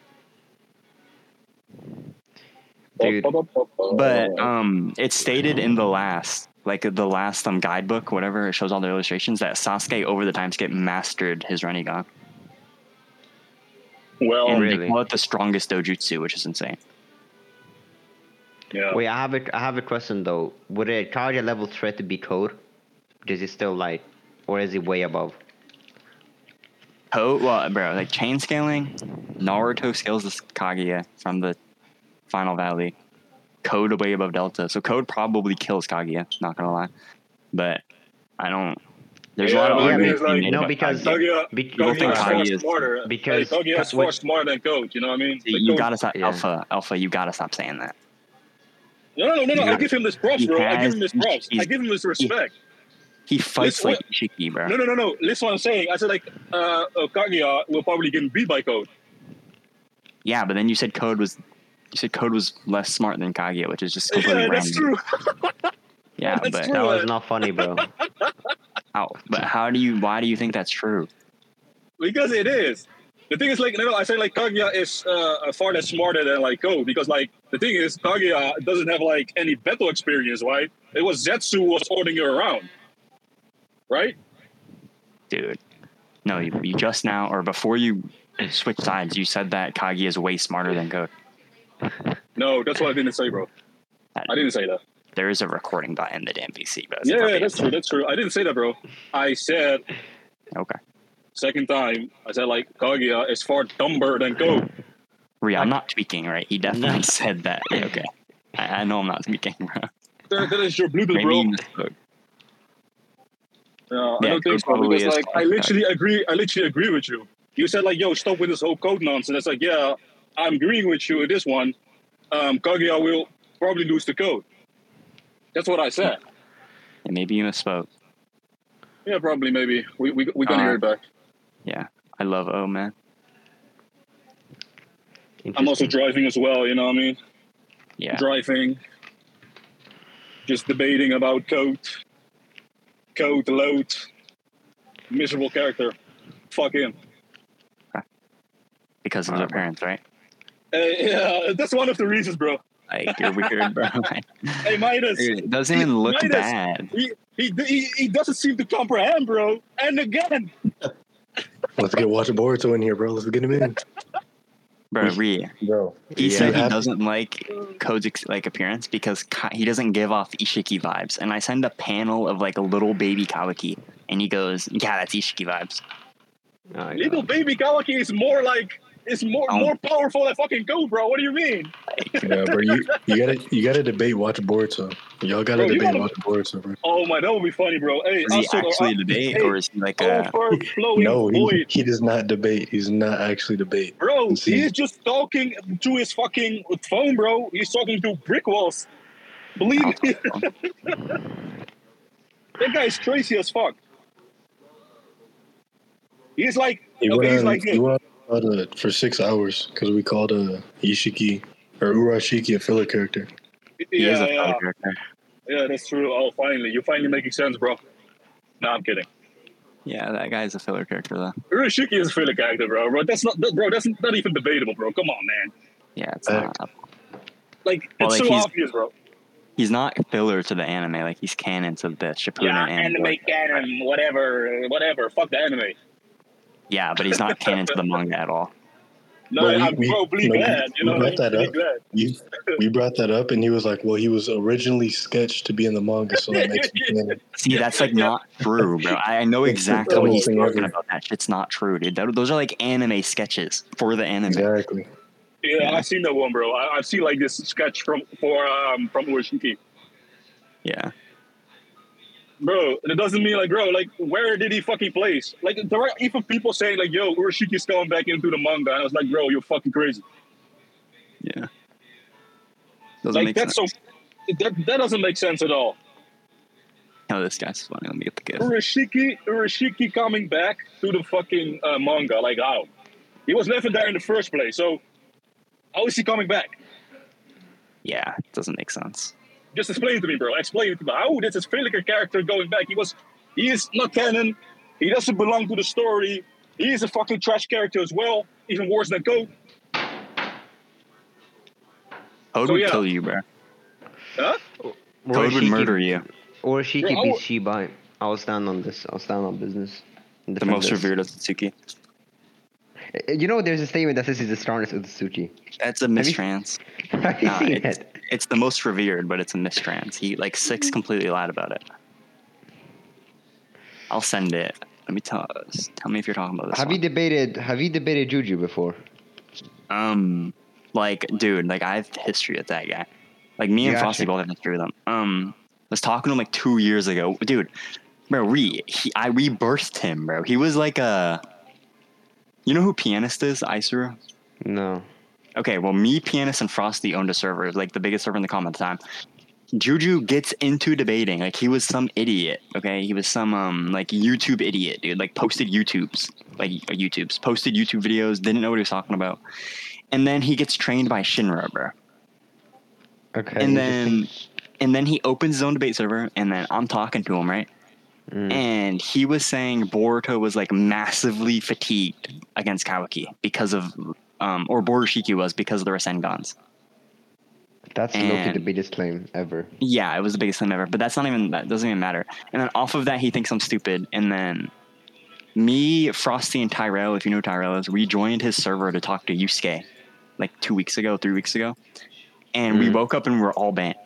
Dude. But it's stated in the last guidebook, whatever, it shows all the illustrations that Sasuke over the time skip mastered his Rinnegan. Well, and really? They call it the strongest dojutsu, which is insane. Yeah. Wait, I have a question though. Would a Kaguya level threat to be Code? Is he still like, or is he way above? Well, bro, like chain scaling, Naruto scales this Kaguya from the Final Valley. Code way above Delta, so Code probably kills Kaguya. Not gonna lie, but I don't. There's a lot of arguments being made about because Kaguya is smarter. Because Kaguya is far smarter than Code. You know what I mean? You gotta stop, Alpha. You gotta stop saying that. No. I give him this props, bro. I give him this props. I give him this respect. He fights like Ishiki, bro. No. Listen what I'm saying. I said like Kaguya will probably get beat by Code. Yeah, but then you said Code was less smart than Kaguya, which is just completely random. That's true. Yeah, that's but true, that was not funny, bro. Why do you think that's true? Because it is. The thing is, like, I say, like, Kaguya is far less smarter than, like, Code, because, like, the thing is, Kaguya doesn't have, like, any battle experience, right? It was Zetsu who was ordering her around, right? Dude, no, you just now, or before you switch sides, you said that Kaguya is way smarter than Code. No, that's what I didn't say, bro. I didn't say that. There is a recording bot in the damn PC, but yeah, that's true. I didn't say that, bro. I said, okay. Second time, I said, like, Kaguya is far dumber than Code. I'm not tweaking, right? He definitely said that. Yeah, okay. I know I'm not tweaking, bro. That is your Bluetooth, bro. No, I don't think so, because, like, I literally agree with you. You said, like, yo, stop with this whole Code nonsense. It's like, yeah, I'm agreeing with you in this one. Kaguya will probably lose the Code. That's what I said. Yeah, maybe you misspoke. Yeah, probably, maybe. We're gonna hear it back. Yeah, I love O, man. I'm also driving as well, you know what I mean? Yeah. Driving. Just debating about Code, load. Miserable character. Fuck him. Because of their parents, right? Yeah, that's one of the reasons, bro. Like, you're weird, bro. Hey, Midas. It doesn't even look bad. He doesn't seem to comprehend, bro. And again. Let's get Watch Boruto in here, bro. Let's get him in. Bro, he said he doesn't like Code's appearance because he doesn't give off Ishiki vibes. And I send a panel of like a little baby Kawaki, and he goes, "Yeah, that's Ishiki vibes." Little baby Kawaki is more like more powerful than fucking Code, bro. What do you mean? Yeah, bro. You gotta debate Watch Boruto. Y'all gotta debate Watch Boruto, bro. Oh my, that would be funny, bro. Hey, is he actually debate, or is he like a? No, he does not debate. He's not actually debate. Bro, he's just talking to his fucking phone, bro. He's talking to brick walls. Believe me. That guy is crazy as fuck. He's like, he went on for 6 hours because we called Ishiki or Urashiki a filler character. He is a filler character. Yeah, that's true. Oh, finally. You're finally making sense, bro. No, I'm kidding. Yeah, that guy's a filler character, though. Urashiki is a filler character, bro. That's not even debatable, bro. Come on, man. Yeah, it's not. Like, it's so obvious, bro. He's not filler to the anime. Like, he's canon to the Shippuden anime. Anime canon, whatever. Fuck the anime. Yeah, but he's not canon to the manga at all. No, I'm probably glad. We brought that up, and he was like, "Well, he was originally sketched to be in the manga, so that makes him canon." See, that's like not true, bro. I know exactly what he's talking about. That shit's not true, dude. Those are like anime sketches for the anime. Exactly. Yeah, I've seen that one, bro. I've seen like this sketch from Urashiki. Yeah. Bro, it doesn't mean like, bro, like, where did he fucking place? Like, there are even people saying like, yo, Urashiki's coming back into the manga. And I was like, bro, you're fucking crazy. Yeah. Like, that's sense. That doesn't make sense at all. Oh, this guy's funny. Let me get the gift. Urashiki coming back to the fucking manga. Like, how? He was never there in the first place. So, how is he coming back? Yeah, it doesn't make sense. Just explain it to me, bro. Explain it to me. How this is filler character going back? He is not canon. He doesn't belong to the story. He is a fucking trash character as well. Even worse than Code. Code would kill you, bro. Huh? Code would murder you. Or Shiki beats Shibai. I'll stand on this. I'll stand on business. The most revered of Tsuki. You know, there's a statement that says he's the strongest of the Tsuki. That's a mistrans. It's the most revered, but it's a mistrans. He Six completely lied about it. I'll send it. Let me tell me if you're talking about this. Have you debated Juju before? Dude, I have history with that guy. Like, me and Frosty both have history with him. Was talking to him 2 years ago, dude. Bro, I rebirthed him, bro. He was like a. You know who Pianist is, Isuru? No. Okay, well, me, Pianist, and Frosty owned a server, like the biggest server in the com at the time. Juju gets into debating, he was some idiot. Okay, he was some YouTube idiot, dude. Posted YouTube videos, didn't know what he was talking about, and then he gets trained by Shinra, bro. Okay. And then he opens his own debate server, and then I'm talking to him, right? And he was saying Boruto was like massively fatigued against Kawaki because of, or Borushiki was because of the Rasengans. That's Loki the biggest claim ever. Yeah, it was the biggest claim ever, but that doesn't even matter. And then off of that, he thinks I'm stupid. And then me, Frosty, and Tyrell, if you know who Tyrell is, we joined his server to talk to Yusuke like 3 weeks ago. And we woke up and we were all banned.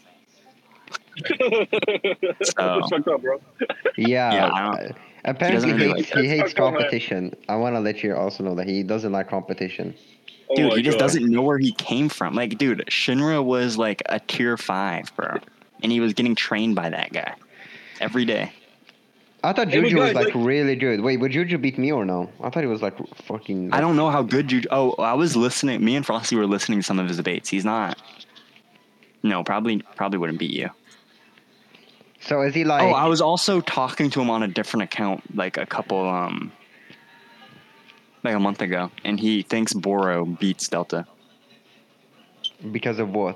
So, fucked up, bro. Yeah. Apparently he hates competition. Man. I want to let you also know that he doesn't like competition. Dude, he just doesn't know where he came from. Like, dude, Shinra was like a tier 5, bro. And he was getting trained by that guy every day. I thought Juju was like really good. Wait, would Juju beat me or no? I thought he was like fucking... I don't know how good Juju... Oh, I was listening. Me and Frosty were listening to some of his debates. He's not... No, probably wouldn't beat you. So is he like... Oh, I was also talking to him on a different account like a couple... like a month ago, and he thinks Boro beats Delta. Because of what?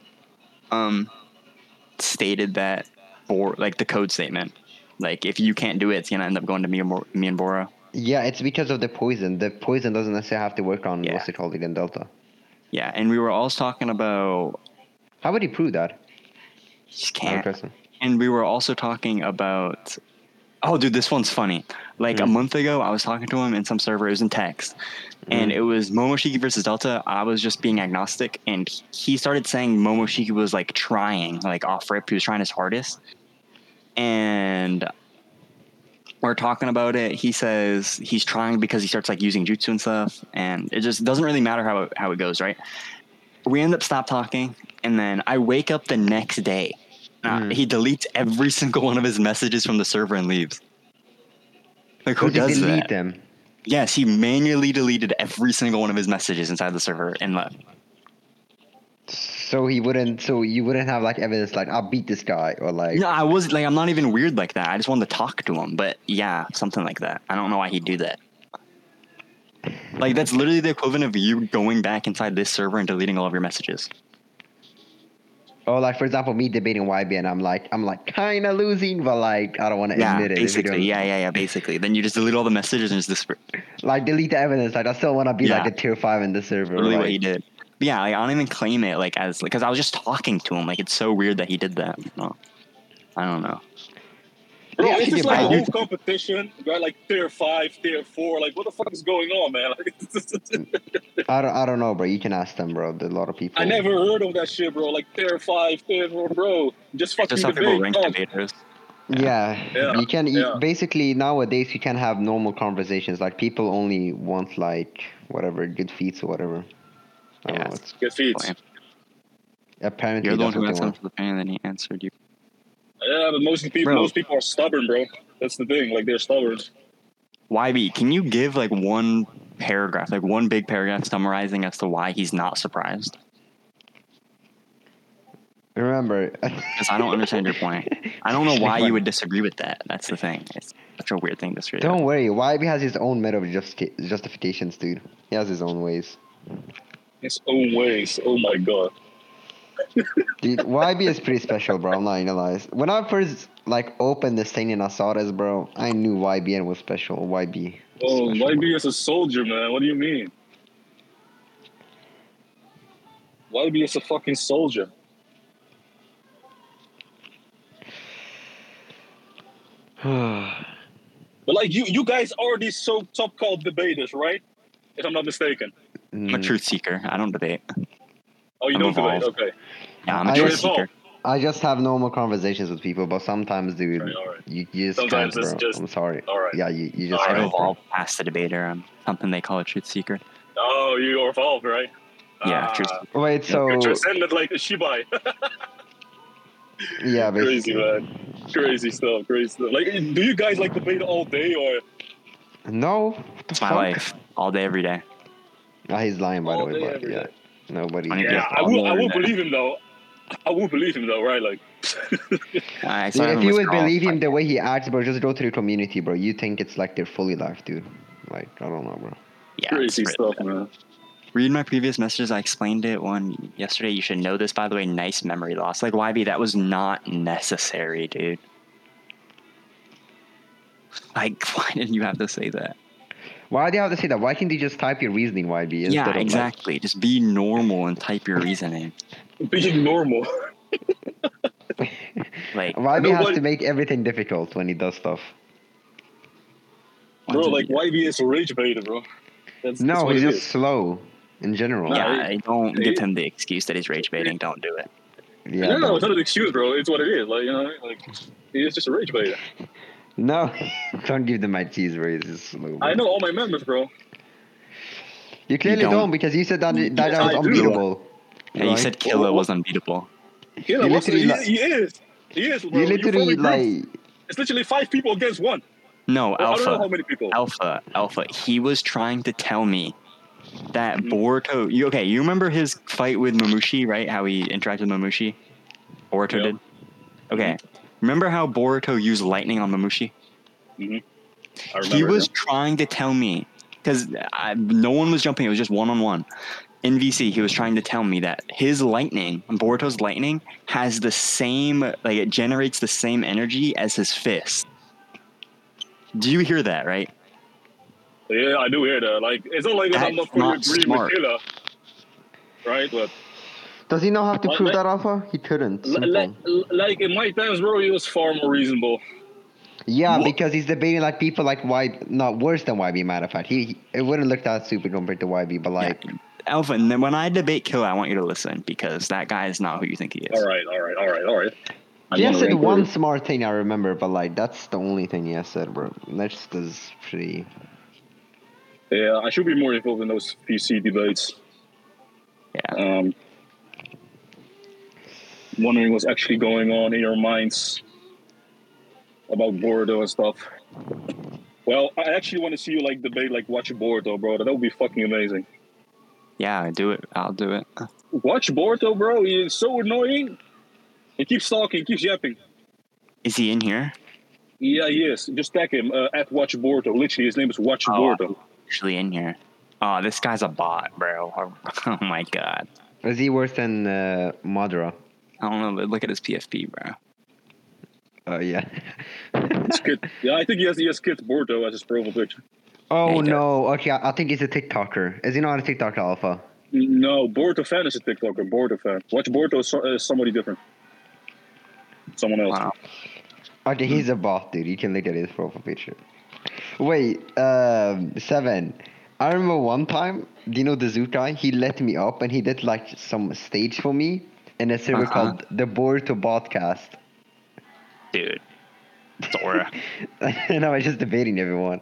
Stated that like the code statement, like if you can't do it, it's gonna end up going to me and Boro. Yeah, it's because of the poison. The poison doesn't necessarily have to work on what's it called again, Delta. Yeah, and we were also talking about how would he prove that? Just can't. And we were also talking about. Oh, dude, this one's funny. Like a month ago, I was talking to him in some server. It was in text. And it was Momoshiki versus Delta. I was just being agnostic. And he started saying Momoshiki was like trying, like off rip. He was trying his hardest. And we're talking about it. He says he's trying because he starts like using jutsu and stuff. And it just doesn't really matter how it goes, right? We end up stop talking. And then I wake up the next day. He deletes every single one of his messages from the server and leaves. Like, who does that? Delete them? Yes, he manually deleted every single one of his messages inside the server and left. So you wouldn't have like evidence like I'll beat this guy or like. No, I was like I'm not even weird like that. I just wanted to talk to him, but yeah, something like that. I don't know why he'd do that. Like that's literally the equivalent of you going back inside this server and deleting all of your messages. Oh, like for example, me debating YB, and I'm like kind of losing, but like I don't want to admit it. Basically, basically. Then you just delete all the messages and just like delete the evidence. Like I still want to be like a tier 5 in the server. Literally what he did. But yeah, like, I don't even claim it like as because I was just talking to him. Like it's so weird that he did that. No, I don't know. Bro, it's just like a whole competition, right? Like tier 5, tier 4. Like, what the fuck is going on, man? I don't know, bro. You can ask them, bro. There's a lot of people. I never heard of that shit, bro. Like tier 5, tier 4, bro. Just fucking debate. Debaters. Yeah. You can basically nowadays you can have normal conversations. Like people only want like whatever good feats or whatever. It's good feats. Apparently, you're the one who asked him for the pain, and then he answered you. Yeah, but most people are stubborn, bro. That's the thing. Like they're stubborn. YB, can you give like one paragraph, like one big paragraph summarizing as to why he's not surprised? Remember, because I don't understand your point. I don't know why you would disagree with that. That's the thing. It's such a weird thing to disagree. Don't worry, YB has his own method of justifications, dude. He has his own ways. His own ways. Oh my god. Dude, YB is pretty special, bro. I'm not gonna lie. When I first like opened this thing and I saw this, bro, I knew YBN was special. YB. Oh, special, YB is a soldier, man. What do you mean? YB is a fucking soldier. But like you guys are these so top-called debaters, right? If I'm not mistaken. I'm a truth seeker. I don't debate. Oh, you don't debate? Okay. Yeah, I'm a truth seeker. I just have normal conversations with people, but sometimes, dude, all right. You just sometimes can't, bro. I'm sorry. All right. Yeah, you just can't. I evolved past the debater. I'm something they call a truth seeker. Oh, you evolved, right? Yeah, truth seeker. Wait, so... You're transcended like a Shibai. Yeah, Crazy, basically. man. Crazy stuff. Like, do you guys like debate all day or? No. It's my life. All day, every day. He's lying, by the way, but yeah. Nobody. Yeah, I will believe him though. I won't believe him though, right? Like, if you would believe him the way he acts, bro, just go to the community, bro. You think it's like they're fully live, dude. Like, I don't know, bro. Yeah, crazy stuff, man. Read my previous messages. I explained it one yesterday. You should know this, by the way. Nice memory loss. Like, YB, that was not necessary, dude. Like, why didn't you have to say that? Why do you have to say that? Why can't you just type your reasoning, YB? Instead Yeah, of, exactly. Just be normal and type your reasoning. Being normal. Like, YB has Nobody- to make everything difficult when he does stuff. Bro, like YB is a rage baiter, bro. That's No, what he's it just is. slow in general. Nah, yeah, don't he- give him the excuse that he's rage baiting. Don't do it. Yeah, no, it's don't. not an excuse, bro. It's what it is. Like, you know, like he is just a rage baiter. No, don't give them my cheese rays. It's slow. I know all my members, bro. You clearly don't. don't because you said that Yes, that was I do. unbeatable. Yeah, you right? said Killa was unbeatable. Yeah, You literally he is. He is, bro. You literally like it's literally 5 people against 1. No, Well, I don't know how Alpha. many people. Alpha. He was trying to tell me that Mm-hmm. Boruto. You remember his fight with Mamushi, right? How he interacted with Mamushi? Boruto Yep. did? Okay. Remember how Boruto used lightning on Mamushi? Mm-hmm. I remember. He was trying to tell me, because no one was jumping, it was just one-on-one. In VC, he was trying to tell me that his lightning, Boruto's lightning, has the same, like it generates the same energy as his fist. Do you hear that, right? Yeah, I do hear that. Like, it's not like that I'm not That's fully not agreeing smart. with Killer. Right? But Does he not have to Like- prove like- that, Alpha? He couldn't. Simple. like in my times, bro, he was far more reasonable. Yeah, What? because he's debating like people like not worse than YB. Matter of fact, it wouldn't look that stupid compared to YB, but like Alpha, and then when I debate Killer, I want you to listen, because that guy is not who you think he is. All right. he has gonna said rank one it. smart thing I remember, but like that's the only thing he has said, bro. That's just is pretty. Yeah, I should be more involved in those PC debates. Yeah. Wondering what's actually going on in your minds about Boruto and stuff. Well, I actually want to see you like debate, like watch Boruto, bro. That would be fucking amazing. Yeah, do it. I'll do it. Watch Boruto, bro. He is so annoying. He keeps talking, keeps yapping. Is he in here? Yeah, he is. Just tag him at Watch Boruto. Literally, his name is Watch Boruto. Actually in here. Oh, this guy's a bot, bro. Oh my god. Is he worse than Madara? I don't know, but look at his PFP, bro. Yeah. Yeah, I think he has Kid Boruto as his profile picture. Oh He does. no. Okay, I think he's a TikToker. Is he not a TikToker, Alpha? No, Boruto fan is a TikToker. Boruto fan. Watch Boruto is somebody different. Someone else. Wow. Okay, he's a bot, dude. You can look at his profile picture. Wait, 7. I remember one time, do you know the Zoot guy? He let me up and he did like some stage for me in a server called the Boruto Podcast. Dude. Sora. And I was just debating everyone.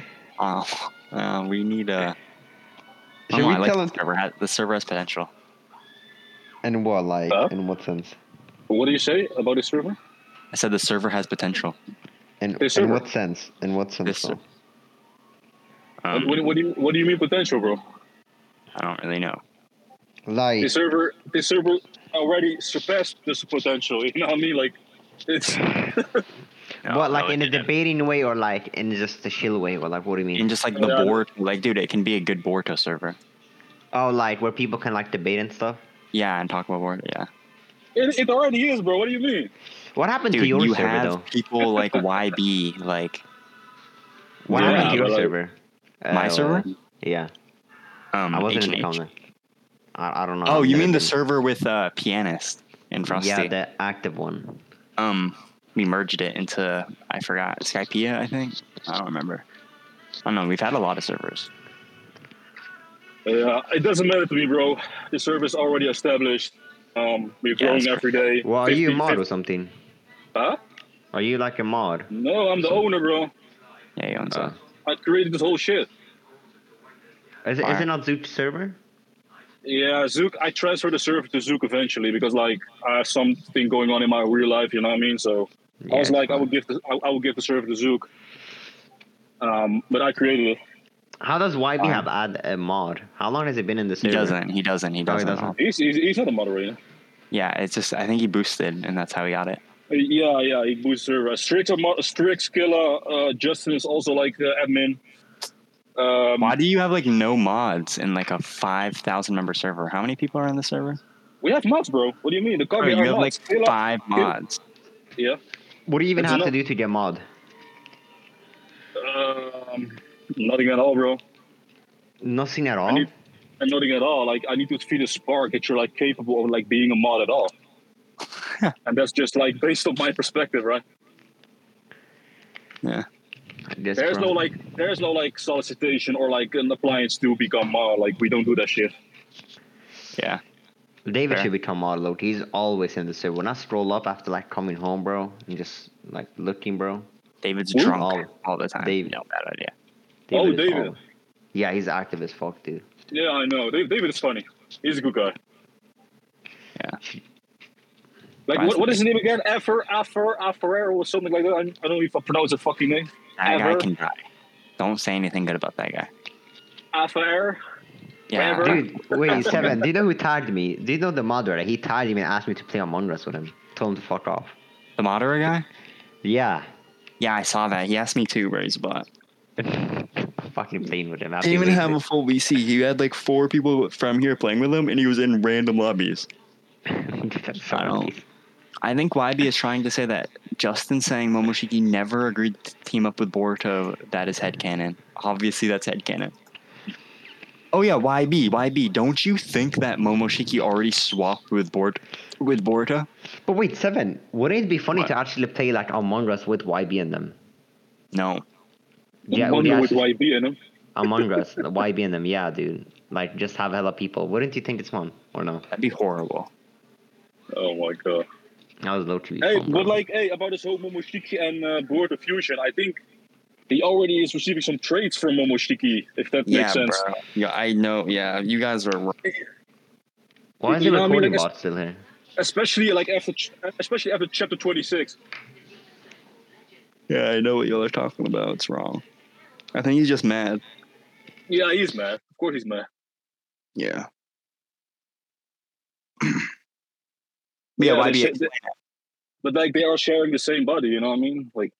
We need a. Should we I like tell him? the server has potential. And what, like, Huh? in what sense? What do you say about this server? I said the server has potential. In server. what sense? In what sense? This- though? What do you mean potential, bro? I don't really know. Like, This server already surpassed this potential. You know what I mean? Like, it's No, what, like no, in a it didn't. debating way or like in just a chill way? Or like, what do you mean? In just like the Yeah. board, like, dude, it can be a good Boruto server. Oh, like where people can like debate and stuff? Yeah, and talk about Boruto, yeah. it already is, bro. What do you mean? What happened Dude, to your you server, have though? people like YB, like, What Yeah, happened to your but, like, server? my server? Yeah. I wasn't in the H&H. comment. I don't know. Oh, I've you never mean the been- server with Pianist and Frosty? Yeah, the active one. We merged it into, I forgot, Skypea, I think? I don't remember. I don't know, we've had a lot of servers. It doesn't matter to me, bro. The server is already established. We're growing it's every day. Well, are you a 50, mod or 50 something? Huh? Are you like a mod? No, I'm the owner, bro. Yeah, he owns it. I created this whole shit. Is it not Zoot server? Yeah, Zook. I transferred the server to Zook eventually because like I have something going on in my real life. You know what I mean? So I was Yeah, like, it's I would give the server to Zook. But I created it. How does YB Fine. have add a mod? How long has it been in the He server? doesn't. doesn't. He's not a moderator. Yeah, it's just, I think he boosted, and that's how he got it. Yeah, he boosts server. Strix Killer, Justin is also like the admin. Why do you have like no mods in like a 5,000 member server? How many people are in the server? We have mods, bro. What do you mean? The Bro, Kage you are have like mods. Killer- 5 mods. Yeah. What do you even That's have to enough. do to get mod? Nothing at all, bro. Nothing at all. Nothing at all. Like I need to feel a spark that you're like capable of like being a mod at all. And that's just like based on my perspective, right? Yeah. There's no like solicitation or like an appliance to become mod. Like we don't do that shit. Yeah. David Fair. should become mod, look. He's always in the server. When I scroll up after like coming home, bro, and just like looking, bro. David's Who? drunk all the time. David. No bad idea. Oh, is David. always- Yeah, he's active as fuck, dude. Yeah, I know. David is funny. He's a good guy. Yeah. Like what is his name again? Afer or something like that. I don't know if I pronounce the fucking name. That guy Ever. can die. Don't say anything good about that guy. Afer. Yeah. Ever. Dude, wait, Seven, do you know who tagged me? Do you know the moderator? He tagged me and asked me to play Among Us with him. Told him to fuck off. The moderator guy? Yeah. Yeah, I saw that. He asked me too, where he's bought. Fucking playing with him. He didn't even have a full VC. He had like 4 people from here playing with him, and he was in random lobbies. That's so I don't- nice. I think YB is trying to say that Justin saying Momoshiki never agreed to team up with Boruto, that is headcanon. Obviously, that's headcanon. Oh yeah, YB, don't you think that Momoshiki already swapped with Boruto? But wait, Seven, wouldn't it be funny What? to actually play like Among Us with YB in them? No. Yeah, Wonder would you with actually- YB in him. Among Us, the YB in them, yeah, dude. Like, just have hella people. Wouldn't you think it's fun? Or no? That'd be horrible. Oh my god. That was low key. Hey, fun, but bro. like, hey, about this whole Momoshiki and Boruto fusion, I think he already is receiving some traits from Momoshiki, if that Yeah, makes sense. bro. Yeah, I know. Yeah, you guys are. Why is you the know what I mean? recording Like, bot still here? Especially like after chapter 26. Yeah, I know what y'all are talking about. It's wrong. I think he's just mad. Yeah, he's mad. Of course he's mad. Yeah. Yeah, they YB. sh- but like they are sharing the same body, you know what I mean? Like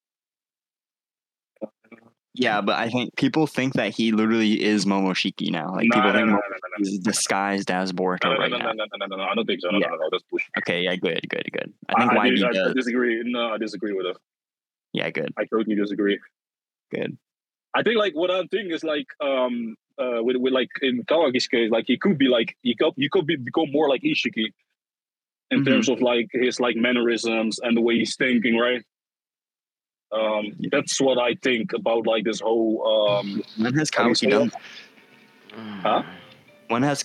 Yeah, but I think people think that he literally is Momoshiki now. Like people think he's disguised as Boruto right now. No, I don't think so. No, Yeah. no, that's bullshit. Okay, yeah, good. I think YB I does. disagree. No, I disagree with it. Yeah, good. I totally disagree. Good. I think like what I'm thinking is like with like in Kawaki's case, like he could be like become more like Ishiki in Mhm. terms of like his like mannerisms and the way he's thinking, right? That's what I think about like this whole When has how do you say Kawaki done? Huh? When does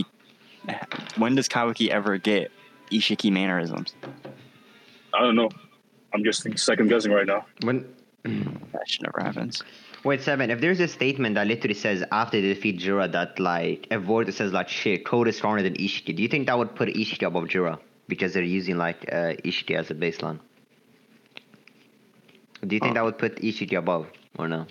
Kawaki ever get Ishiki mannerisms? I don't know. I'm just second guessing right now. When That shit never happens. wait, Seven, if there's a statement that literally says after they defeat Jura that like a word that says like shit, Code is stronger than Ishiki, do you think that would put Ishiki above Jura? Because they're using like Ishiki as a baseline. Do you think that would put Ishiki above or no?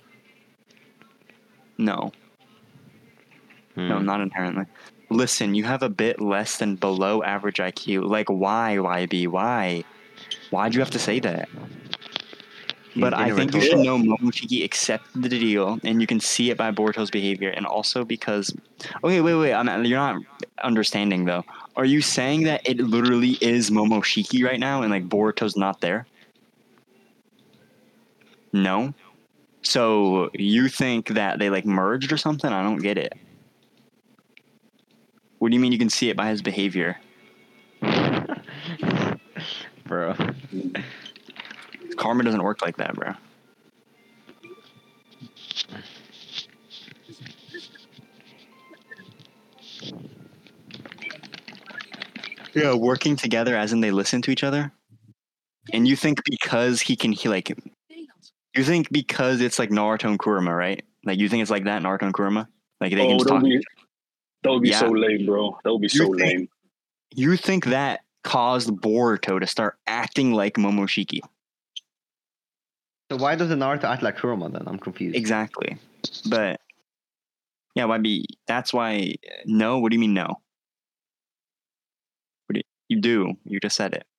No. No, Hmm. not inherently. Listen, you have a bit less than below average IQ. Like, why, YB? Why? Why'd you have to say that? But I think you should know Momoshiki accepted the deal, and you can see it by Boruto's behavior, and also because... Okay, wait. You're not understanding, though. Are you saying that it literally is Momoshiki right now, and, like, Boruto's not there? No? So, you think that they, like, merged or something? I don't get it. What do you mean you can see it by his behavior? Bro. Karma doesn't work like that, bro. Yeah, working together as in they listen to each other? And you think because you think because it's like Naruto and Kurama, right? Like you think it's like that, Naruto and Kurama? Like they can just talk. That would be Yeah. so lame, bro. That would be so You think- lame. You think that caused Boruto to start acting like Momoshiki? So why doesn't Naruto act like Kurama then? I'm confused. Exactly. But yeah, that's why no. What do you mean no? You do. You just said it.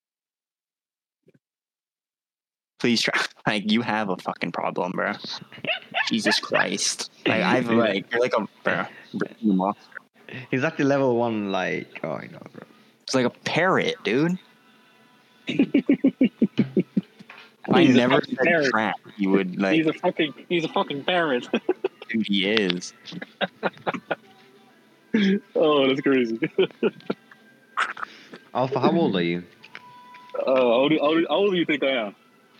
Please try. Like you have a fucking problem, bro. Jesus Christ. Like you're like a bro. He's actually level 1, like, oh, I know, bro. It's like a parrot, dude. I He's a never fucking said parrot. trap. You would like. He's a fucking parrot. Dude, he is. Oh, that's crazy. Alpha, how old are you? How old do you think I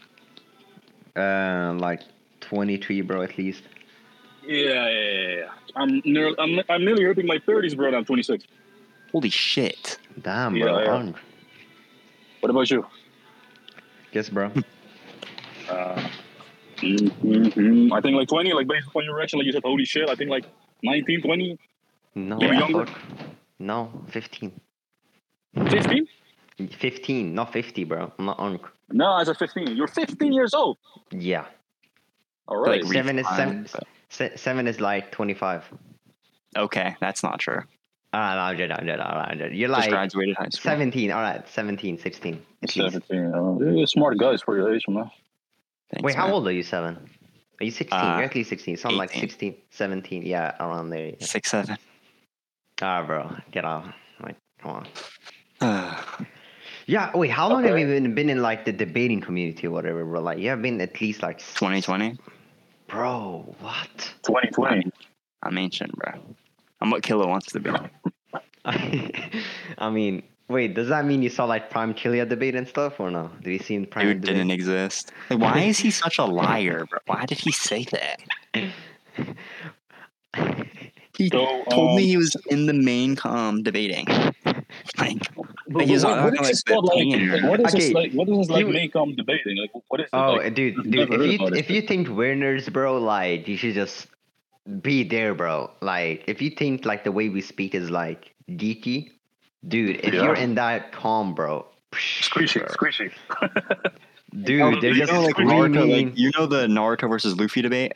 am? Like 23, bro, at least. Yeah. I'm nearly hitting my 30s, bro. And I'm 26. Holy shit. Damn, bro. Yeah. What about you? Guess, bro. I think like 20, like based on your reaction, like you said, holy shit. I think like 19, 20. No, Maybe younger? fuck. No, 15. 15? 15, not 50, bro. I'm not unk. No, I said 15. You're 15 years old. Yeah. All right. Like, 7 is like 25. Okay, that's not true. No, I'm joking. You're Just like graduated high school. 17. All right, 17, 16. At least. 17. You're smart guys for your age, man. Thanks, Wait, how man. old are you, 7? Are you 16? You're at least 16. Something like 18. 16, 17. Yeah, around there. 6, 7. Ah, bro. Get off. Like, come on. Yeah, wait, how long have you been in like the debating community or whatever, bro? Like, you have been at least like 2020. Bro, what? 2020. I'm ancient, bro. I'm what Killa wants to be. I mean, wait, does that mean you saw like Prime Chilia debate and stuff or no? Did you see Prime Dude debate? didn't exist. Like, why is he such a liar, bro? Why did he say that? He told me he was in the main debating. Like, What he's is not this like called? Like, the what is Okay, this like? What is this like? he- Make debating? Like, what is it? Oh, like, dude, I've never heard about if it. you think we're nerds, bro, like you should just be there, bro. Like if you think like the way we speak is like geeky, dude, if Yeah. you're in that calm, bro, Squishy. dude, they're you just know, like Naruto, screaming. like you know the Naruto versus Luffy debate,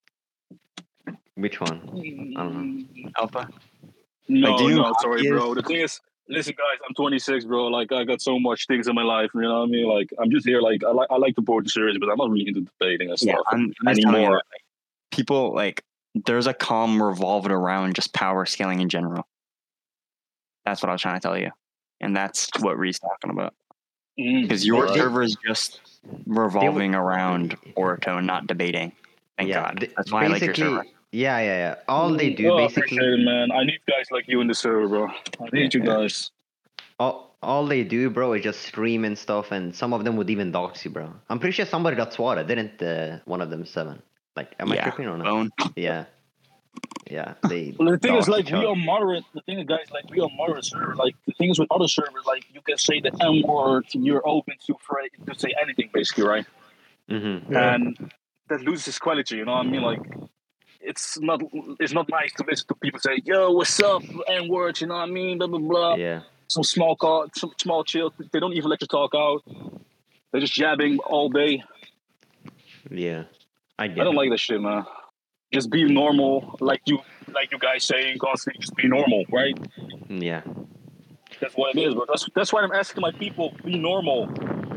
Which one? I don't know. Alpha. No, Like, do you know no, how sorry, he bro. The thing is, listen, guys, I'm 26, bro. Like, I got so much things in my life. You know what I mean? Like, I'm just here. Like, I like the board series, but I'm not really into debating and Yeah, stuff I'm just telling you anymore. that, like, people like there's a calm revolved around just power scaling in general. That's what I was trying to tell you, and that's what Ree's talking about. Because your Alright. server is just revolving around Boruto and not debating. Thank God. That's why I like your server. Yeah. All they do I basically, appreciate it, man. I need guys like you in the server, bro. I need you guys. all they do, bro, is just stream and stuff, and some of them would even dox you, bro. I'm pretty sure somebody got swatted, didn't one of them 7? Like, am I tripping or not? Bone. Yeah. They. Well, the thing is, dox like, each we other. are moderate. The thing is, guys, like, we are moderate server. Like, the thing is with other servers, like, you can say the N word, you're open to say anything, basically, right? Mm-hmm. And that loses quality. You know what I mean? Like, it's not nice to listen to people say, "Yo, what's up?" N words. You know what I mean? Blah blah blah. Yeah. Some small chill. They don't even let you talk out. They're just jabbing all day. Yeah. I I don't like that shit, man. Just be normal, like you guys saying constantly. Just be normal, right? Yeah. That's what it is, bro. That's why I'm asking my people, be normal.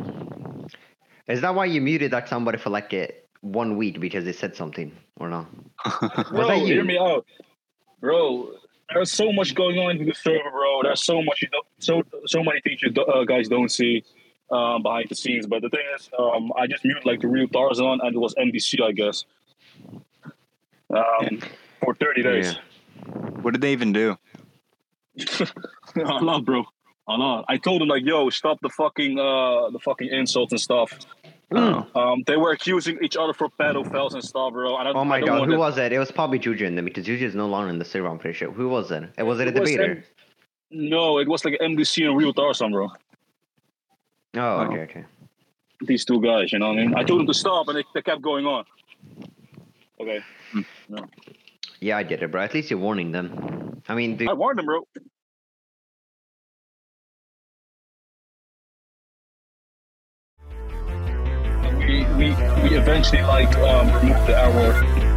Is that why you muted like somebody for like 1 week because they said something or no? Bro, that you? hear me out, bro. There's so much going on in the server, bro. There's so much so many things you guys don't see behind the scenes. But the thing is, I just muted like the real Tarzan, and it was NBC, I guess, for 30 days. Yeah. What did they even do? A lot, bro. A lot. I told them like, yo, stop the fucking insults and stuff. They were accusing each other for pedophiles and stuff, bro. Oh my god, who was it? It was probably Juju in them because Juju is no longer in the server, I'm pretty sure. Who was it? Was it a debater? No, it was like MDC and Real Tarzan, bro. Oh, okay. These two guys, you know what I mean? I told them to stop, and they kept going on. Okay. No. Yeah, I get it, bro. At least you're warning them. I mean, I warned them, bro. We eventually like removed the hour